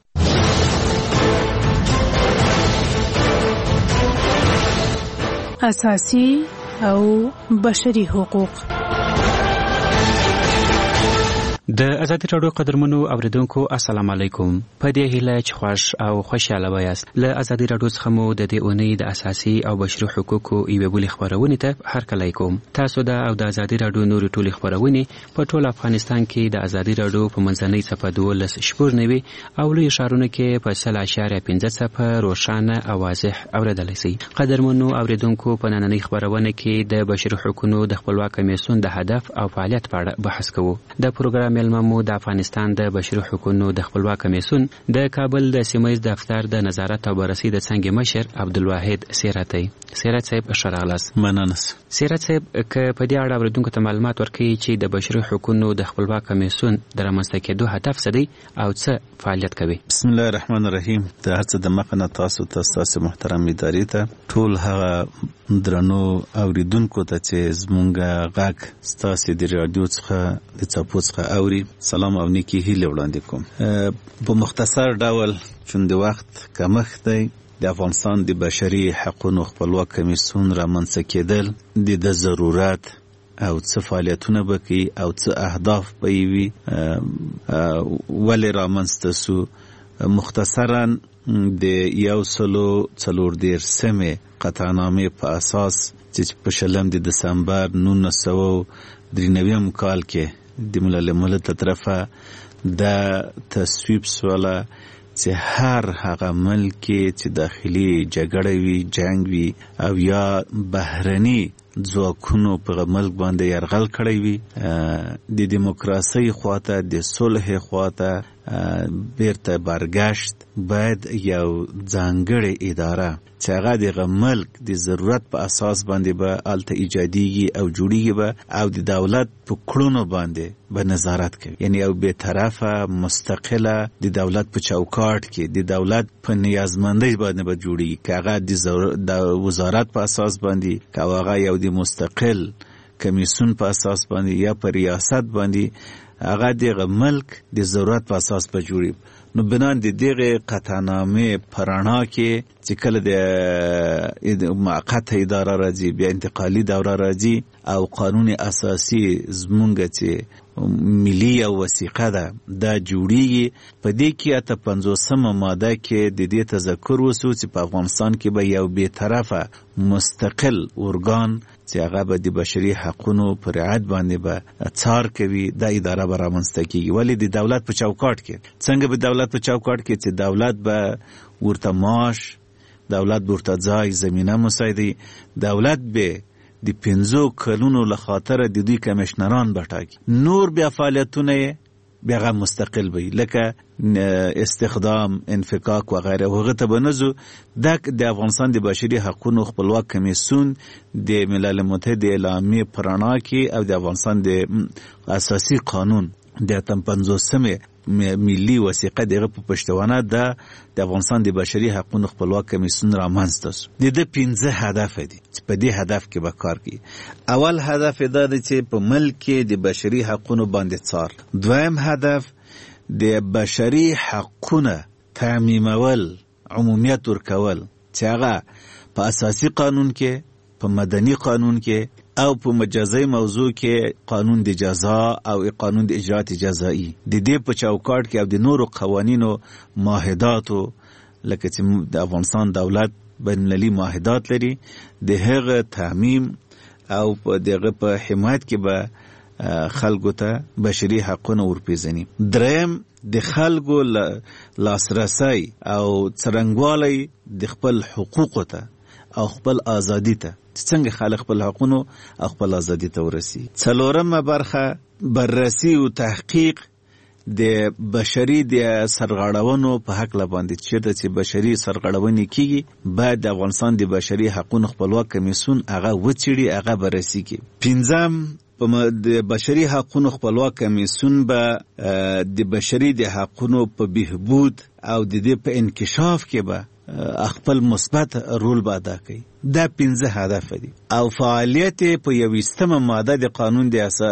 اساسي او بشري حقوق. د ازادي راډیو قدرمنو اوریدونکو السلام علیکم. په دې هیله چې خوښ او خوشاله وایاست. له ازادي راډیو څخه مو د دې اونۍ د اساسي او بشري حقوقو یوې بلې خپرونې ته هرکلی کوم. تاسو د او د ازادي راډیو نورې ټولې خپرونې په ټول افغانستان کې د ازادي راډیو په منځنۍ څپه 12 شپږ او لوی ښارونو کې په 0.5 څپه روښانه او واضح اوریدلی شئ. قدرمنو اوریدونکو، په نننۍ خپرونه کې د بشري حقوقو د خپلواک کمیسیون د هدف او فعالیت په اړه بحث کوو. د پروګرام ملممو د افغانستان د بشري حقوقو د خپلواک کمیسیون د کابل د سیمه ییز دفتر د نظارت او بررسي د څنګه مشر عبدالواحد سیراتي. سیرات صاحب شراغلاس مننس. سیرات صاحب که په دې اړه اوریدونکو ته معلومات ورکړي چې د بشري حقوقو د خپلواک کمیسیون د رامنځته کېدو هدف څه دی او څه فعالیت کوي؟ بسم الله الرحمن الرحیم. د هڅه د مخه نه تاسو محترم ادارې ته ټول هغه درنو اوریدونکو ته چې زمونږ غږ ستاسو د رادیو څخه د څپو څخه اوري سلام او نیکی هیله وړاندې کوم. په مختصر ډول چون د وخت کمښت دی، د افغانستان د بشري حقوقو خپلواک کمیسیون رامنځته کېدل د ضرورت او څه فعالیتونه به کوي او څه اهداف به یې وي ولې رامنځته سو. مختصرا د 140 قطعنامې په اساس چې په 20 دسمبر 1993 کال کې د ملل ته طرفه د تصویب سواله چې هر هغه ملک چې داخلي جګړه وي، جنگ وي او یا بهرني ځواکونو په ملک باندې یرغل کړی وي، د دیموکراسۍ خواته د صلح خواته بیرته برگشت باید یو ځانګړې اداره چې هغه د ملک د ضرورت په اساس باندې به الته ایجادیږي او جوړیږي به او د دولت په کړنو باندې به نظارت کوي. یعنی یو بې طرفه مستقله د دولت په چوکاټ کې د دولت په نیازمندۍ باندې به جوړیږي، که هغه د وزارت په اساس باندې، که هغه یو د مستقل کمیسون په اساس باندې یا په ریاست باندې هغه دغه ملک د ضرورت په اساس په جوړي. نو بنان د دغه قطعنامه پرانا کې چې کله د موقت اداره راځي بیا انتقالي دوره راځي او قانون اساسي زمونږ چې ملي او وثیقه ده دا جوړیږي. په دې کې اته 50مه ماده کې د دې تذکر وسو چې په افغانستان کې به یو بې طرفه مستقل ارګان چې هغه به د بشري حقوقو پر رعایت باندې به څار کوي دا اداره به رامنځته کیږي. ولی د دولت په چوکاټ کې څنګه به دولت په چوکاټ کې چې دولت به ورته معاش، دولت به ورته ځای زمینه مساعدي، دولت به د 15 کلونو لخاطر د دوی کمشنران بټاکي، نور بیا فعالیتونه بیا مستقل وي لکه استخدام، انفکاک و غیره. هغه ته بنزو د افغانستان د بشري حقوقو خپلواک کمیسیون د ملل متحد اعلامیه پرانا کې او د افغانستان د اساسي قانون د 50مه ملي وثیقه دغه په پښتوانه د افغانستان د بشري حقوقو خپلواک کمیسیون رامنځته شو. د 15 هدف دي چې په دې هدف کې به کار کوي. اول هدف دا دی چې په ملک کې د بشري حقوقو باندې څار. دویم هدف د بشري حقوقو تعمیمول، عمومیت ورکول چې هغه په اساسي قانون کې، په مدني قانون کې او په مجازي موضوع کې قانون د جزا او قانون د اجرات جزایی د دې په چوکاټ کې او د نورو قوانینو معاهداتو لکه چې د افغانستان دولت بین المللي معاهدات لري د هغه تعمیم او په دغه په حمایت کې به خلکو ته بشري حقوقونه ورپېژني. دریم د خلکو لاسرسی او څرنګوالی د خپل حقوقو ته او خپل ازادي ته څنګه خلک خپل حقوقونه او خپل ازادي ته ورسي. څلورمه برخه بررسي او تحقیق د بشري د سرغړونو په حق لباندې چې بشري سرغړونې کیږي باید د افغانستان د بشري حقوقو خپلواک کمیسیون هغه وڅېړي، هغه بررسي کوي. پنځم د بشري حقوقو خپلواک کمیسیون به د بشري د حقوقو په بهبود او د دې په انکشاف کې به خپل مثبت رول به ادا کوي. دا 15 هدف دي او فعالیت په 21مه ماده د قانون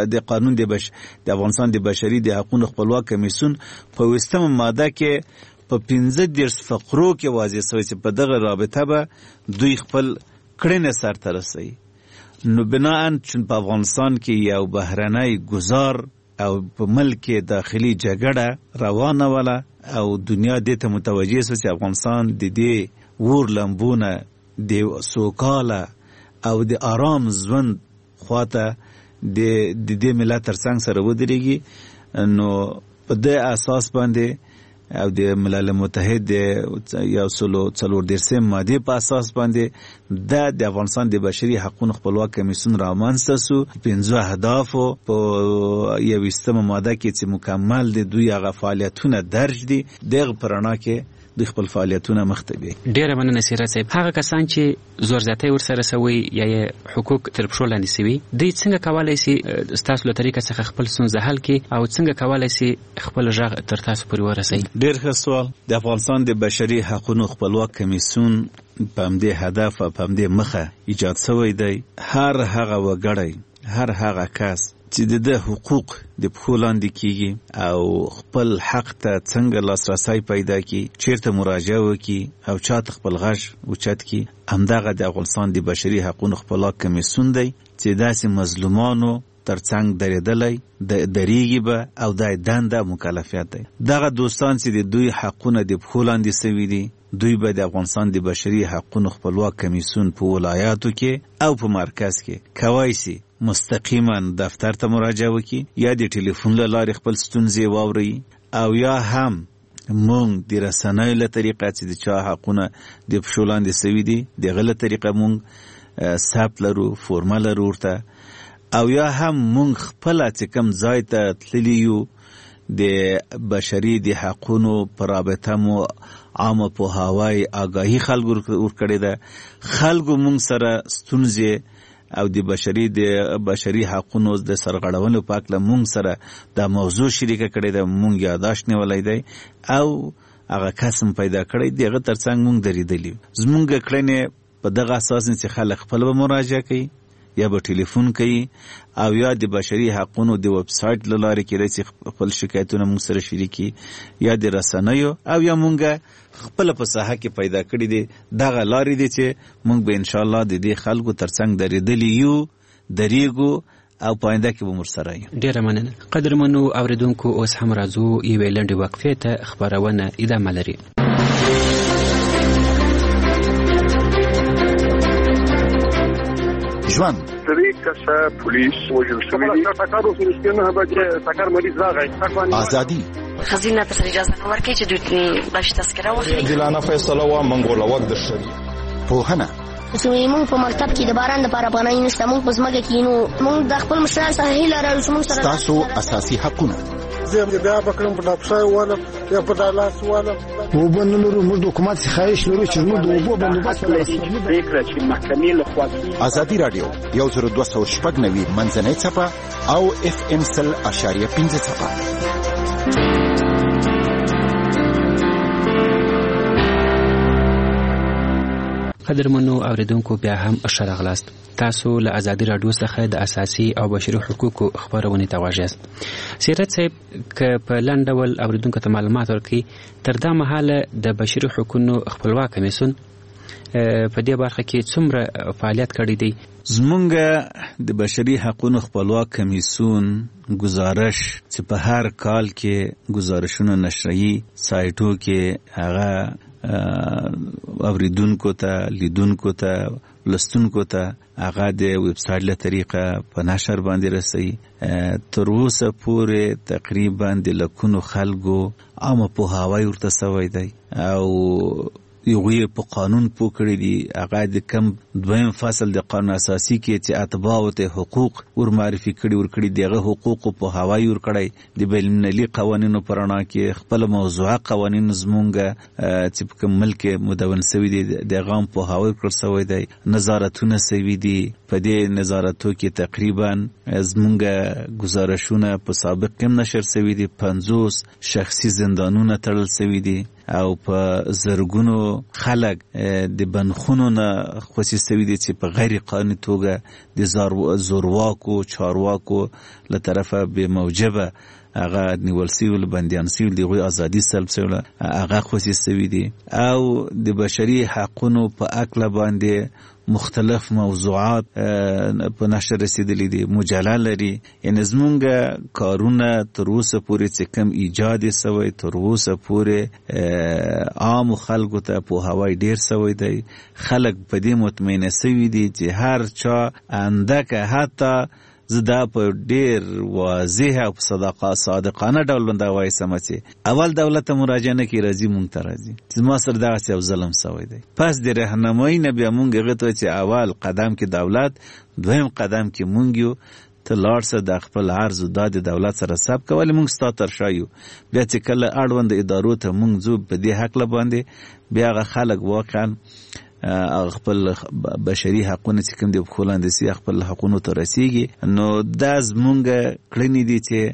د افغانستان د بشري د حقوقو خپلواک کمیسیون په 21مه ماده کې په 15 فقرو کې واضح شوی چې په دغه رابطه به دوی خپل کړنې سرته رسوي. نو بناءً چې په افغانستان کې یو بهرنی گزار او په ملک داخلي جګړه روانه وله او دنیا دې ته متوجه شو چې افغانستان د دې ور لمبونه د سوکاله او د آرام ژوند خواته د دې ملت ترڅنګ سره ودرېږي. نو په دې اساس باندې او د ملل متحد یو څلور درسم ماده په اساس باندې د افغانستان د بشري حقوقو خپلواک کمیسیون رامنځته شو. 15 اهداف په 21مه ماده کې چې مکمل دي دوی هغه فعالیتونه درج دي دغه پرانا کې د خپل فعالیتونه مختبي. ډیره مننه سیرت صاحب. هغه کسان چې زور زیاتې ورسره سوي یا حقوق تر پښو لاندې سوي دوی څنګه کولای شي تاسو له طریقې څخه خپل ستونزې حل کړي او څنګه کولای شي خپل ژغ تر تاسو پورې ورسوي؟ ډیر ښه سوال. د افغانستان د بشري حقوقو خپلواک کمیسیون په همدې هدف او په همدې مخه ایجاد شوی دی. هر هغه وګړی، هر هغه کس چې د حقوق د پښو لاندې کیږي او خپل حق ته څنګه لاسرسی پیدا کړي، چیرته مراجعه وکړي او چاته خپل غږ اوچت کړي، همدغه د افغانستان د بشري حقوقو خپلواک کمیسیون دی چې داسې مظلومانو ترڅنګ درېدلی درېږي به او دا دنده مکلفیت دی. دغه دوستان چې د دوی حقونه د پښو لاندې سوي دي دوی به د افغانستان د بشري حقوقو خپلواک کمیسیون په ولایاتو کې او په مرکز کې کوای شي مستقیما دفتر ته مراجعه وکړي یا د ټلیفون له لارې خپل ستونزې واوري او یا هم مونږ د رسنیو له طریقه چې د چا حقونه د پښو لاندې سوي دي دغه له طریقه مونږ ثبت لرو، فورمه لرو ورته، او یا هم مونږ خپله چې کوم ځای ته تللي یو د بشري د حقونو په رابطه مو عامه پوهاوی آګاهي خلکو ورکړې ده. خلکو مونږ سره ستونزې او د بشري حقونو د سرغړونو په اړه مونږ سره دا موضوع شریکه کړې ده، مونږ یاداشت نیولی دی او هغه کس پیدا کړی دی، هغه ترڅنګ مونږ درېدلي. زمونږ کړنې په دغه اساس چې خلک خپل به مراجعه کوي یا به ټلیفون کوي او یا د بشري حقوقو د ویب سایټ لاره کې رسي خپل شکایتونه موږ سره شریکي یا د رسنیو او یا موږ خپل په ساحه کې پیدا کړی دي دغه لارې دي چې موږ به ان شاء الله د دې خلکو ترڅنګ درېدلی یو دریګو او پاینده کې به مر سره یو. ډیره مننه قدرمنو اوریدونکو. اوس هم راځو یوې لنډې وقفې ته، خبرونه ادامه لري. ژوند درې کسه پولیس وژل شوي دي. ټکر وشو نه بچي ټکر مریض راغی. ازادي خزینه ته اجازه نه ورکړي چې دوی باش تذکره واخلي. عادلانه فیصله و منګوله وخت درشي. پوهنه موږ په مکتب کې د باران لپاره پناه نشته، موږ په ځمکه کې نو موږ د خپل مشرانو څخه هیله لرو چې موږ سره تاسو اساسي حقونه زه بیا بکرم په ډاپسای واله یا په دالاس واله وبنلو موږ د حکومت څخه خواهش لرو چې موږ د اوبو بندوبست فکر چې محکمې له خوا ازادي رادیو 10290 منځنۍ صفه او FM 100.5 صفه. قدرمنو اوریدونکو بیا هم ښه راغلاست. تاسو له ازادي راډیو څخه د اساسي او بشري حقوقو خبرونه ته غواړئ. سیرت صاحب که په لاندې ډول اوریدونکو ته معلومات ورکړي تر دا مهاله د بشري حقوقو خپلواک کمیسیون په دې برخه کې څومره فعالیت کړی دی؟ زمونږ د بشري حقوقو خپلواک کمیسیون گزارش چې په هر کال کې گزارشونه نشریي سایټو کې هغه اوریدونکو ته لیدونکو ته لستونکو ته هغه د ویب سایټ له طریقه په نشر باندې رسي. تر اوسه پورې تقریبا د لکونو خلکو عامه پوهاوی ورته سوی دی او یوه په قانون پوکړی دی. هغه د کم دویم فصل د قانون اساسي کې چې اتباع او ته حقوق ور معرفي کړي دغه حقوق په هوای ور کړی د بینالمللي قوانینو پرانا کې خپل موضوعه قوانین زمونږ چې په ملک مدون سوي دي دغه هم په هوای کړ سوی دی. نظارتونه سوي دي. په دې نظارتو کې تقریبا زمونږ گزارشونه په سابق کې نشر سوي دي. 50 شخصي زندانونه تړل سوي دي او په زرګونو خلک د بنخونو نه خوشي سوي دي چې په غیر قانوني توګه د زورواکو چارواکو له طرفه به موجبه هغه نیول سوي بندیان سوي دي غوي ازادي سلب سوي هغه خوشي سوي دي او د بشري حقوقو په اکل باندې مختلف موضوعات په نشر رسیدلې دي مجله لري. یعنی زمونږ کارونه تر اوسه پورې چې کم ایجاد سوی تر اوسه پورې عام خلکو ته په هوای ډیر سوی دی. خلک په دې مطمئن سوي دي چې هر چا اندکه حتی زدا په ډیر واضح او صادقانه ډول باندې وایي سمڅي اول دولت مراجعه نه کی راځي مونږ ته راځي چې ما سره دا څه ظلم سوی دی. پس د راهنمایي نه بیا مونږ غته چې اول قدم کې دولت دویم قدم کې مونږ یو ته لارسه د خپل عرض د دولت سره حساب کول مونږ ستاتر شایو بیا چې کله اړوند ادارو ته مونږ زو په دې حق لباندې بیا غ خلک واقعا خپل بشري حقونه چې کوم دی په خلاندسي خپل حقونو ته رسیږي. نو دا زمونږ کړنې دي چې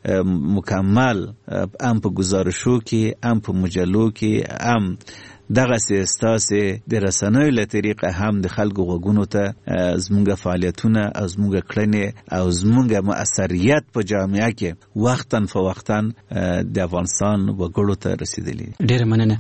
مکمل ام په گزارشو کې ام په مجلو کې ام دغه سیستاسه د رسنوي له طریقه هم د خلکو غوګونو ته زمونږ فعالیتونه از زمونږ کړنې او زمونږ مؤثریت په جامعه کې وختن فوختن د افغانستان وګړو ته رسیدلی. ډیر مننه.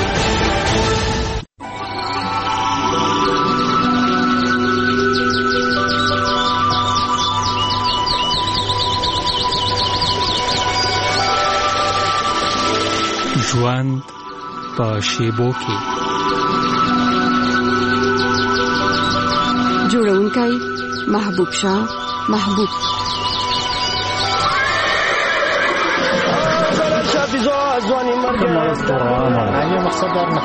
ژوند په شیبو کې جوړونکی محبوب شاه محبوب ځواني مرګ نه مقصد درنه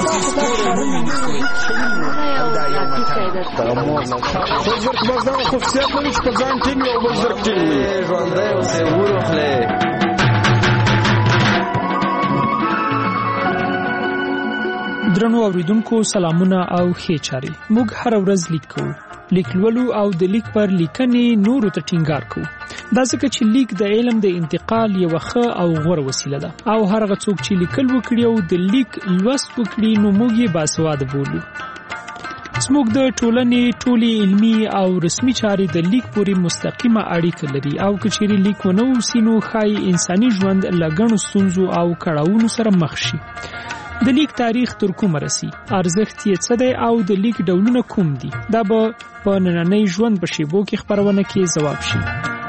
بزرګ بازار خصوصیت لري چې په ځان ټینګ او بزرګ ټینګ ژوندۍ اوسې ورخلې. درنو اوریدونکو سلامونه او ښې چارې. موږ هر ورځ لیک کوو. لیکلولو او د لیک پر لیکنې نورو ته ټینګار کوو. دا ځکه چې لیک د علم د انتقال یوه ښه او غوره وسیله ده او هر هغه څوک چې لیکل وکړي او د لیک لوست وکړي نو موږ یې باسواده بولو. زموږ د ټولنې ټولي علمي او رسمي چارې د لیک پورې مستقیمه اړیکه لري او کچېرې لیک ونه وسي نو ښایي انساني ژوند له ګڼو ستونزو او کړاوونو سره مخ شي. د لیک تاریخ تر کومه رسي، ارزښت یې څه دی او د لیک ډولونه کوم دي؟ دا به په نننۍ ژوند په شیبو کې خپرونه کې ځواب شي.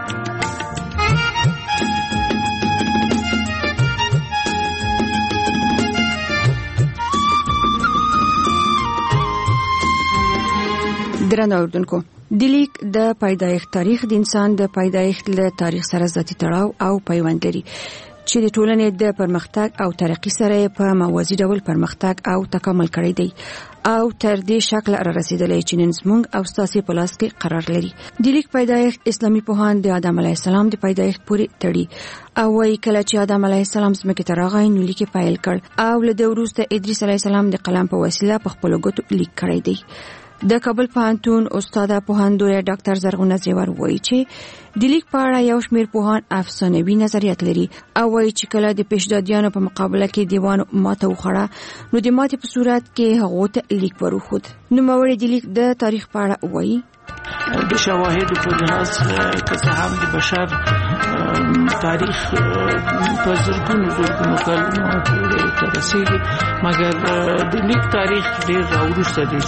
درنو اوردونکو، د لیک د پیدایښت تاریخ د انسان د پیدایښت له تاریخ سره ذاتي تړاو او پیوند لري چې د ټولنې د پرمختګ او ترقی سره په موازي ډول پرمختګ او تکامل کړی دی او تر دې شکل را رسیدلی چې نن زموږ او ستاسو په لاس کې قرار لري. د لیک پیدایښت اسلامي پوهان د آدم علیه السلام د پیدایښت پورې تړي او وايي کله چې آدم علیه السلام ځمکې ته راغی نو لیک پیل کړ او له دې وروسته ادریس علیه السلام د قلم په وسیله په خپلو ګوتو لیک کړی دی. د کابل پوهنتون استاد پوهندوی ډاکټر زرغونه زیور وایي چې د لیک په اړه یو شمېر پوهان افسانوي نظریات لري او وایي چې کله د پیشدادیانو په مقابله کې دیوان ماته وخوړه نو د ماتې په صورت کې هغه ته لیک ورخود. نوموړی د لیک د تاریخ په اړه وایي د شواهد په لحاظ که هم د بشر تاریخ په زرګونو کلونو پورې ته رسیږي، مګر د لیک تاریخ ډېر راوروسته دی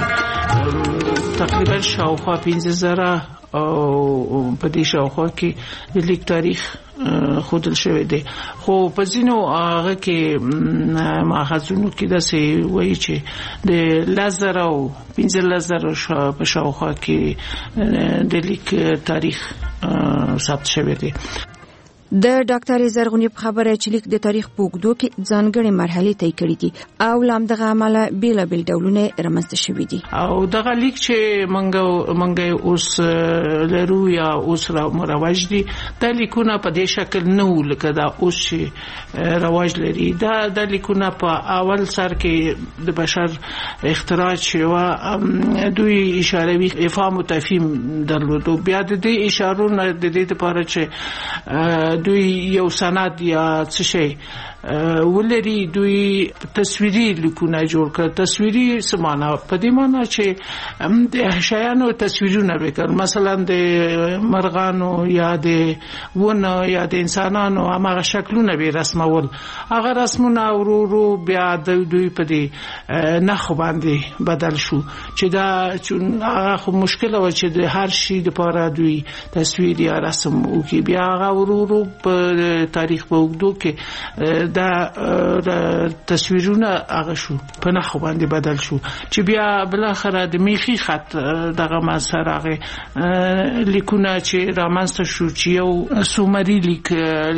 چې تقریبا شاوخوا 15,000 او په دې شاوخوا کې د لیک تاریخ خودل شوی دی. خو په ځینو هغه کې ماخذونو کې داسې وایي چې د 10,000 او 15,000 په شاوخوا کې د لیک تاریخ ثبت شوی دی. د ډاکټر زرغونی په خبره چې لیک د تاریخ په اوږدو کې ځانګړې مرحلې طی کړې دي او له همدغه امله بیلابیل ډولونه رامنځته شوي دي او دغه لیک چې منګه اوس لرو یا اوس رواج دي د لیکونه په دې شکل نه و لکه دا اوس چې رواج لري. دا د لیکونه په اول سر کې د بشر اختراع شوه، دوی اشاروي افهام او تفهیم درلودو. بیا د دې اشارو نه د دې لپاره چې دوی یو سند یا څه شي ولري، دوی تصویري لیکونه جوړ کړ. تصویري سمانه په دې معنی چې د احشایانو تصویرونه وکړ، مثلا د مرغانو یا د ونه یا د انسانانو هغه شکلونه به رسمول. هغه رسمونه ورو بیا د دوی په دې نخ باندې بدل شو چې دا هغه مشکل و چې د هر شي لپاره دوی تصویر یا رسم وکړي. بیا هغه ورو په تاریخ په وګړو کې دا تصویرونه هغه شو په نخ باندې بدل شو چې بیا بل اخر د میخي خط دغه مسره هغه لیکونه چې رامنځته شو چې یو سومري لیک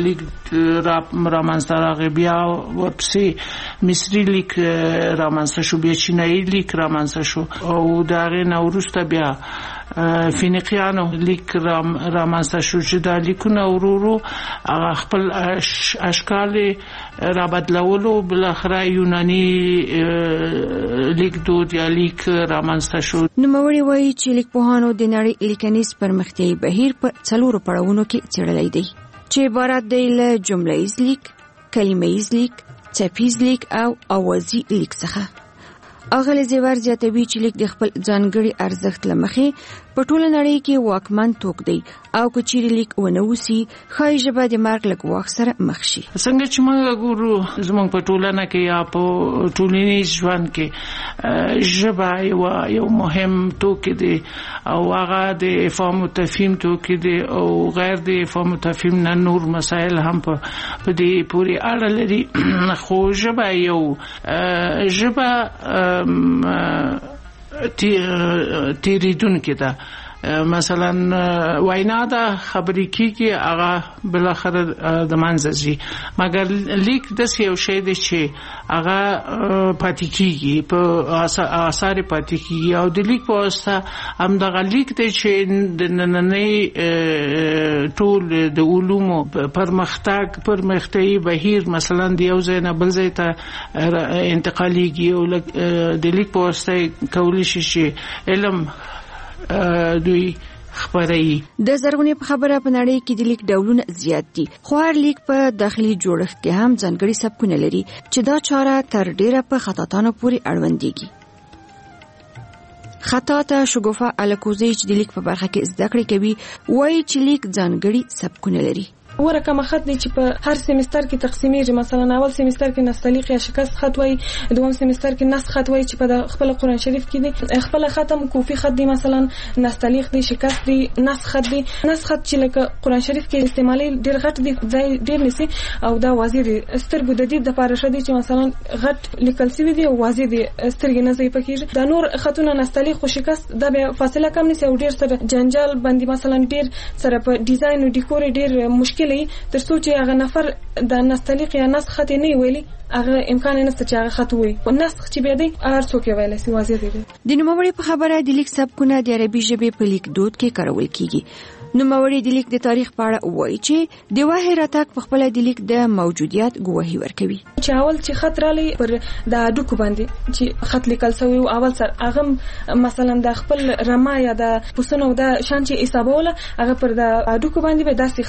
رامنځته راغی، بیا ورپسې مصري لیک رامنځته شو، بیا چینایي لیک رامنځته شو او دغه نوروسته بیا فینیقیانو لیک رامنځته شو چې دا لیکونه ورو خپل اشکال را بدلولو. بل اخر یونانی لیک دود یا لیک رامنځته شو. نوموړی وایي چې لیکپوهانو د نړۍ لیکنیز پرمختیايي بهیر په 4 پړاوونو کې څېړلی دی چې عبارت دی له جمله‌ییز لیک، کلمه‌ییز لیک، څپیز لیک او اوازي لیک څخه. اغلی زیور زیاتوي چې لیک د خپل ځانګړي ارزښت لمخې په ټوله نړۍ کې واکمن توک دی او که چیرې لیک ونه وسی ښایي ژبه د مرګ له ګواښ سره مخ شي. څنګه چې موږ ګورو زموږ په ټولنه کې یا په ټولنیز ژوند کې ژبه یو مهم توکی دی او هغه د افهام او تفهیم توکی دی او غیر د افهام او تفهیم نه نور مسایل هم په دې پوری اړه لري. خو ژبه یو ژبه تیریدونکې ده. مثلا وینا ده خبرې کیږي هغه بل اخر د منځ ځي، مګر لیک د یو شی دی چې هغه پاتې کیږي، په آثار پاتې کیږي او د لیک په واسطه هم دغه لیک دی چې د نننۍ ټول د علومو پرمختیايي بهیر مثلا د یو ځای نه بل ځای ته انتقالیږي او د لیک په واسطه کولی شي چې علم دوی خبري. د زرغونی په خبره په نړۍ کې د لیک ډولونه زیات دي، خو هر لیک په داخلي جوړښت کې هم ځانګړي سبکونه لري چې دا چاره تر ډیره په خطاطانو پورې اړوندېږي. خطاطه شګوفه الکوزی چې د لیک په برخه کې زده کړې کوي وایي چې لیک ځانګړي سبکونه لري. ورکه خط دی چې په هر سیمستر کې تقسیمیږي. مثلا اول سیمستر کې نستعلیق یا شکست خط وای، دوم سیمستر کې نسخ خط وای چې په خپل قرآن شریف کې دی، خپل ختم کوفی خط دی، مثلا نستعلیق دی، شکست دی، نسخ خط دی. نسخ خط چې لکه قرآن شریف کې استعمالي ډیر غټ دی، ډیر نسی او دا واضح دی. سترګو د دې د پاره شدي چې مثلا غټ لیکل شوی دی او واضح دی، سترګې نه ځي پکې. دا نور خطونه نستعلیق او شکست دا به فاصله کم نسی او ډیر سره جنجال باندې مثلا ډیر سره په ډیزاین او ډیکور ډیر مشکل ترڅو چې هغه نفر د نستعلیق یا نسخ خط نه ویلي هغه امکان نشته چې هغه خط وي. په نسخ چې بیا دی هر څوک ویلی سي واضح دی. د نوموړي په خبره د لیک سبکونه د عربي ژبې په لیک دود کې کارول کیږي. نوموړي د لیک د تاریخ په اړه وایي چې د واحد راتګ په خپل د لیک د موجودیت ګواهی ورکوي. چې اول چې خط رالی پر د ډوکو باندې چې خط لیکل شوی او اول سر هغه مثلا د خپل رما یا د پوسونو د شان چې حسابوله هغه پر د ډوکو باندې به داسې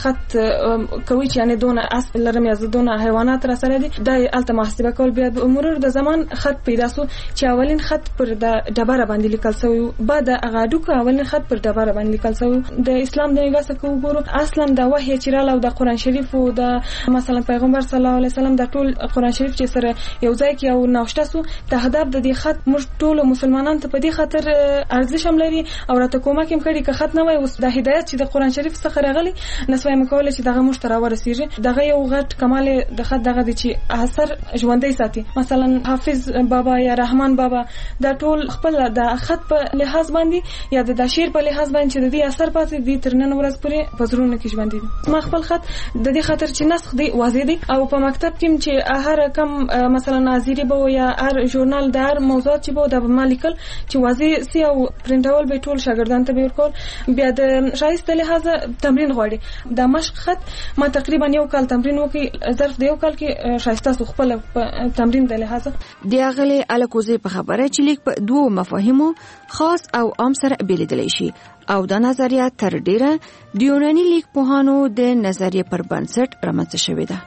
خط کوي چې یعنی دونه اس لرم یا دونه حیوانات را سره دي د الته محاسبه کول. بیا مرور د زمان خط پیدا سو چې اولین خط پر د ډبره باندې لیکل شوی، بعد هغه ډوکو اولین خط پر ډبره باندې لیکل شوی. د اسلام د نګاسه کو ګورو اصلا د وحی چې رااله د قرآن شریف او د مثلا پیغمبر صلی الله علیه وسلم د ټول قرآن شریف چې سره یو ځای کې او نوشته سو ته هدف د دې خط موږ ټول مسلمانان ته په دې خاطر ارزش هم لري او راته کومک هم کړي که خط نه وای اوس د هدایت چې د قرآن شریف څخه راغلي نسوي مکول چې دغه موږ تر ورسیږي. دغه یو غټ کمال د خط دغه دي چې اثر ژوندۍ ساتي. مثلا حافظ بابا یا رحمان بابا د ټول خپل د خط په لحاظ باندې یا د شعر په لحاظ باندې چې د دې اثر پاتې دي تر نن ورځ پورې په زړونو کې ژوندۍ دي. ما خپل خط د دې خاطر چې نسخ دی واضح دی او په مکتب کې چې هر کم مثلا ناظری به یا هر ژورنال د هر موضوعات چې به د مالیکل چې واضح سی او پرنټول به ټول شاګردان ته به ورکول. بیا د شایسته لحاظه تمرین غواړي. د مشق خط ما تقریبا یو کال تمرین وکړ، ظرف د یو کال کې شایسته سو خپل تمرین د لحاظه. د اغلی الکوزی په خبره چې لیک په دوه مفاهیمو خاص او عام سره بیلیدلی شي او دا نظریه تر ډیره د یوناني لیک پوهانو د نظریه پر بنسټ رامنځته شوې ده.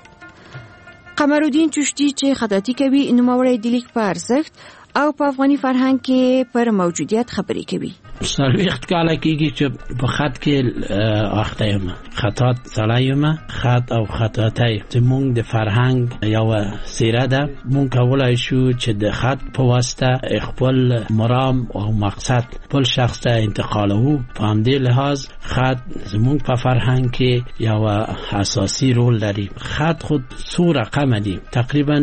قمرالدین چشتی چې خطاطي کوي نوموړی د لیک په ارزښت او په افغاني فرهنګ کې پر موجودیت خبرې کوي. سالویخت کاله کېږي چې په خط کې اخته یم، خطاط سړی یم. خط او خطاطۍ زموږ د فرهنګ یوه څیره ده. موږ کولی شو چې د خط په واسطه خپل مرام او مقصد خپل شخص ته انتقالوو. په همدې لحاظ خط زموږ په فرهنګ کې یوه اساسي رول لري. خط خود څو رقمه دي، تقریبا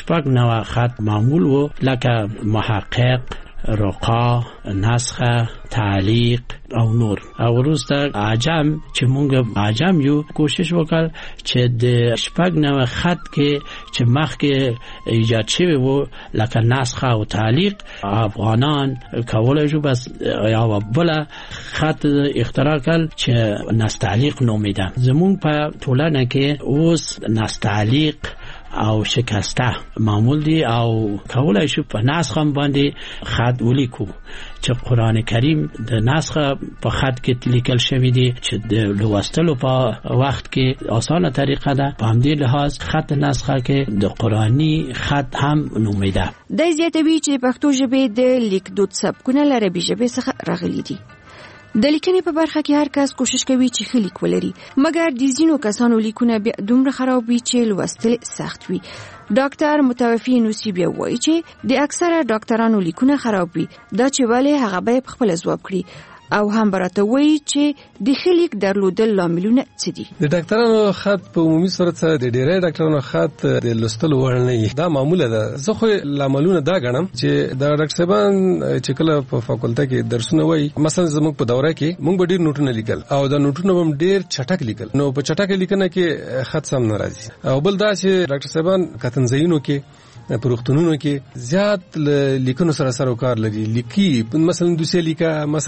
9 خط معمول و، لکه محقق، رقا، نسخه، تعلیق او نور. او وروسته عجم چې مونږ عجم یو کوشش وکړ چې د 9 خط کې چې مخکې ایجاد شوی وو لکه نسخه او تعلیق افغانان کولای شو بس یا بل خط اختراع کړ چې نستعلیق نومیده. زمونږ په ټولنه کې اوس نستعلیق او شکسته معمول دي او کولای شو په نسخه باندې خط ولیکو چې قرآن کریم د نسخه په خط کې لیکل شوی دی چې د لوستلو په وخت کې آسانه طریقه ده. په همدې لحاظ خط نسخه کې د قرآنی خط هم نومیده. د زیاتوي چې پښتو ژبې د لیک دود سبکونه له عربي ژبې څخه راغلي دي. د لیکنې په برخه کې هر کس کوشش کوي چې ښه لیک ولري، مګر د ځینو کسانو لیکونه بیا دومره خراب وي چې لوستل سخت وي. ډاکټر متوفی نوسی بیا وایي چې د اکثره ډاکټرانو لیکونه خراب وي، دا چې ولې هغه به خپل ځواب کړي او هم براته وایي چې د ښه لیک درلودل لاملونه څه دي. د ډاکټرانو خط په عمومي صورت سره د ډیری ډاکټرانو خط د لوستلو وړ نه وي. دا معموله ده. زه خو لاملونه دا ګڼم چې د ډاکټر صاحبان چې کله په فاکولټه کې درسونه وایي، مثلا زموږ په دوره کې موږ به ډیر نوټونه لیکل او دا نوټونه هم ډیر چټک لیکل، نو په چټک لیکنه کې خط سم نه راځي. او بل دا چې ډاکټر صاحبان کتنځایونو کې په روغتونونو کې زیات لیکنو سره کار لري. لیکي مثلا دوسیه لیکه، مثلا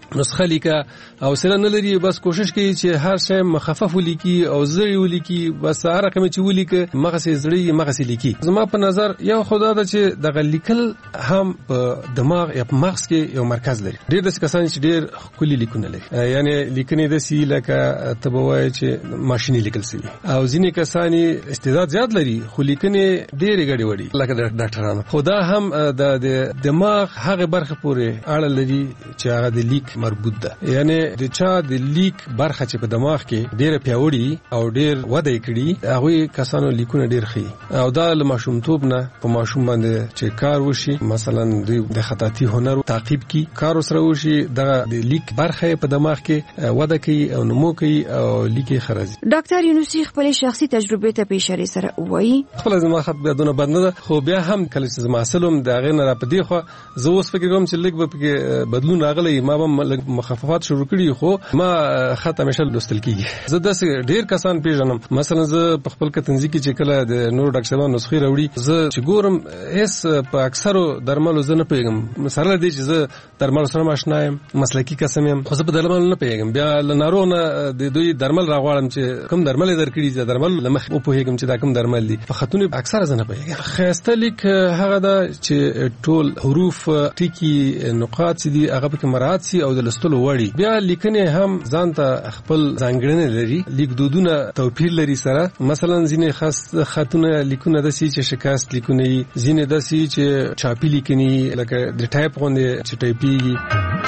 نسخه لیکه او سره نه لري بس کوشش کوي چې هر شی مخفف ولیکي او زړی ولیکي بس هر رقم چې ولیکي مغه سي زړی مغه سي لیکي زما په نظر یو خدا د چې د لیکل هم په دماغ یا په مغز کې یو مرکز لري ډېر د کسان چې ډېر خولي لیکونه لري یعنی لیکنې د سی لکه تبوای چې ماشيني لیکل سي او ځینې کسان استعداد زیات لري خو لیکنې ډېرې غړي وړي لکه ډاکټرانو خدا هم د دماغ هغه برخه پورې اړه لري چې هغه د لیک مربوط ده یعنی د چا د لیک برخه چې په دماغ کې ډېر پیاوړي او ډېر وده کړي هغه کسانو لیکونه ډېر ښه او دا له ماشومتوب نه په ماشوم باندې چې کار وشي مثلا د خطاطي هنر تعقیب کی کار سره وشي د لیک برخه په دماغ کې وده کوي او نمو کوي او لیکي خرازي ډاکټر یونسی خپل شخصي تجربه ته په اشاره سره وایي خپل زما خط بدونه بد نه خو بیا هم کله چې زما اصلم د غیر نه پدې خو زه اوس فکر کوم چې لیک به بدلون راغلی ما به مخففات شروع کړي خو ما خط همیشه لوستل کیږي زه د ډیر کسان پیژنم مثلا زه په خپل کتنځي کې چې کله د نور ډاکټرانو نسخې راوړي زه چې ګورم هیڅ په اکثرو درملو زه نه پیږم مثلا دې چې زه درمل سره آشنا یم مسلکی قسم یم خو زه په درمل نه پیږم بیا لنارونه د دوی درمل راغواړم چې کوم درمل درکړي چې درمل لمخ او پیږم چې دا کوم درمل دي په خطونه اکثر زه نه پیږم خاصه لیک هغه دا چې ټول حروف ټکی نقاط دي هغه په مراعات سي او د لستلو وړي بیا لیکنه هم ځانته خپل ځانګړنه لري لیک دودونه توپیر لري سره مثلا ځینې خاص خطونه لیکونه د سي چې شکست لیکونه ځینې د سي چې چاپی لیکني لکه د ټایپ غونډه چې ټایپیږي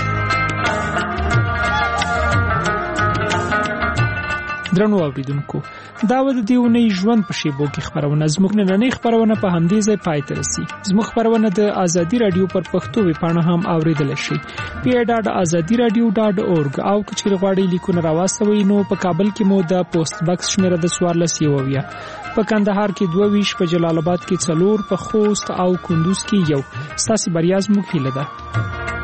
درنو اوریدونکو دا ود دیونی ژوند په شیبو کې خبرونه زموږ نننۍ خبرونه په همدې ځای پای ته رسي زموږ خبرونه د ازادي رادیو پر پښتو ویبپاڼه هم اوریدل شي pia.azadiradio.org او کچیر غواړي لیکونه راوستوي نو په کابل کې مو د پوسټ باکس شمیره د 14 په کندهار کې 22 په جلال آباد کې 4 په خوست او کندوز کې 1 ستاسو بریا زموږ هیله ده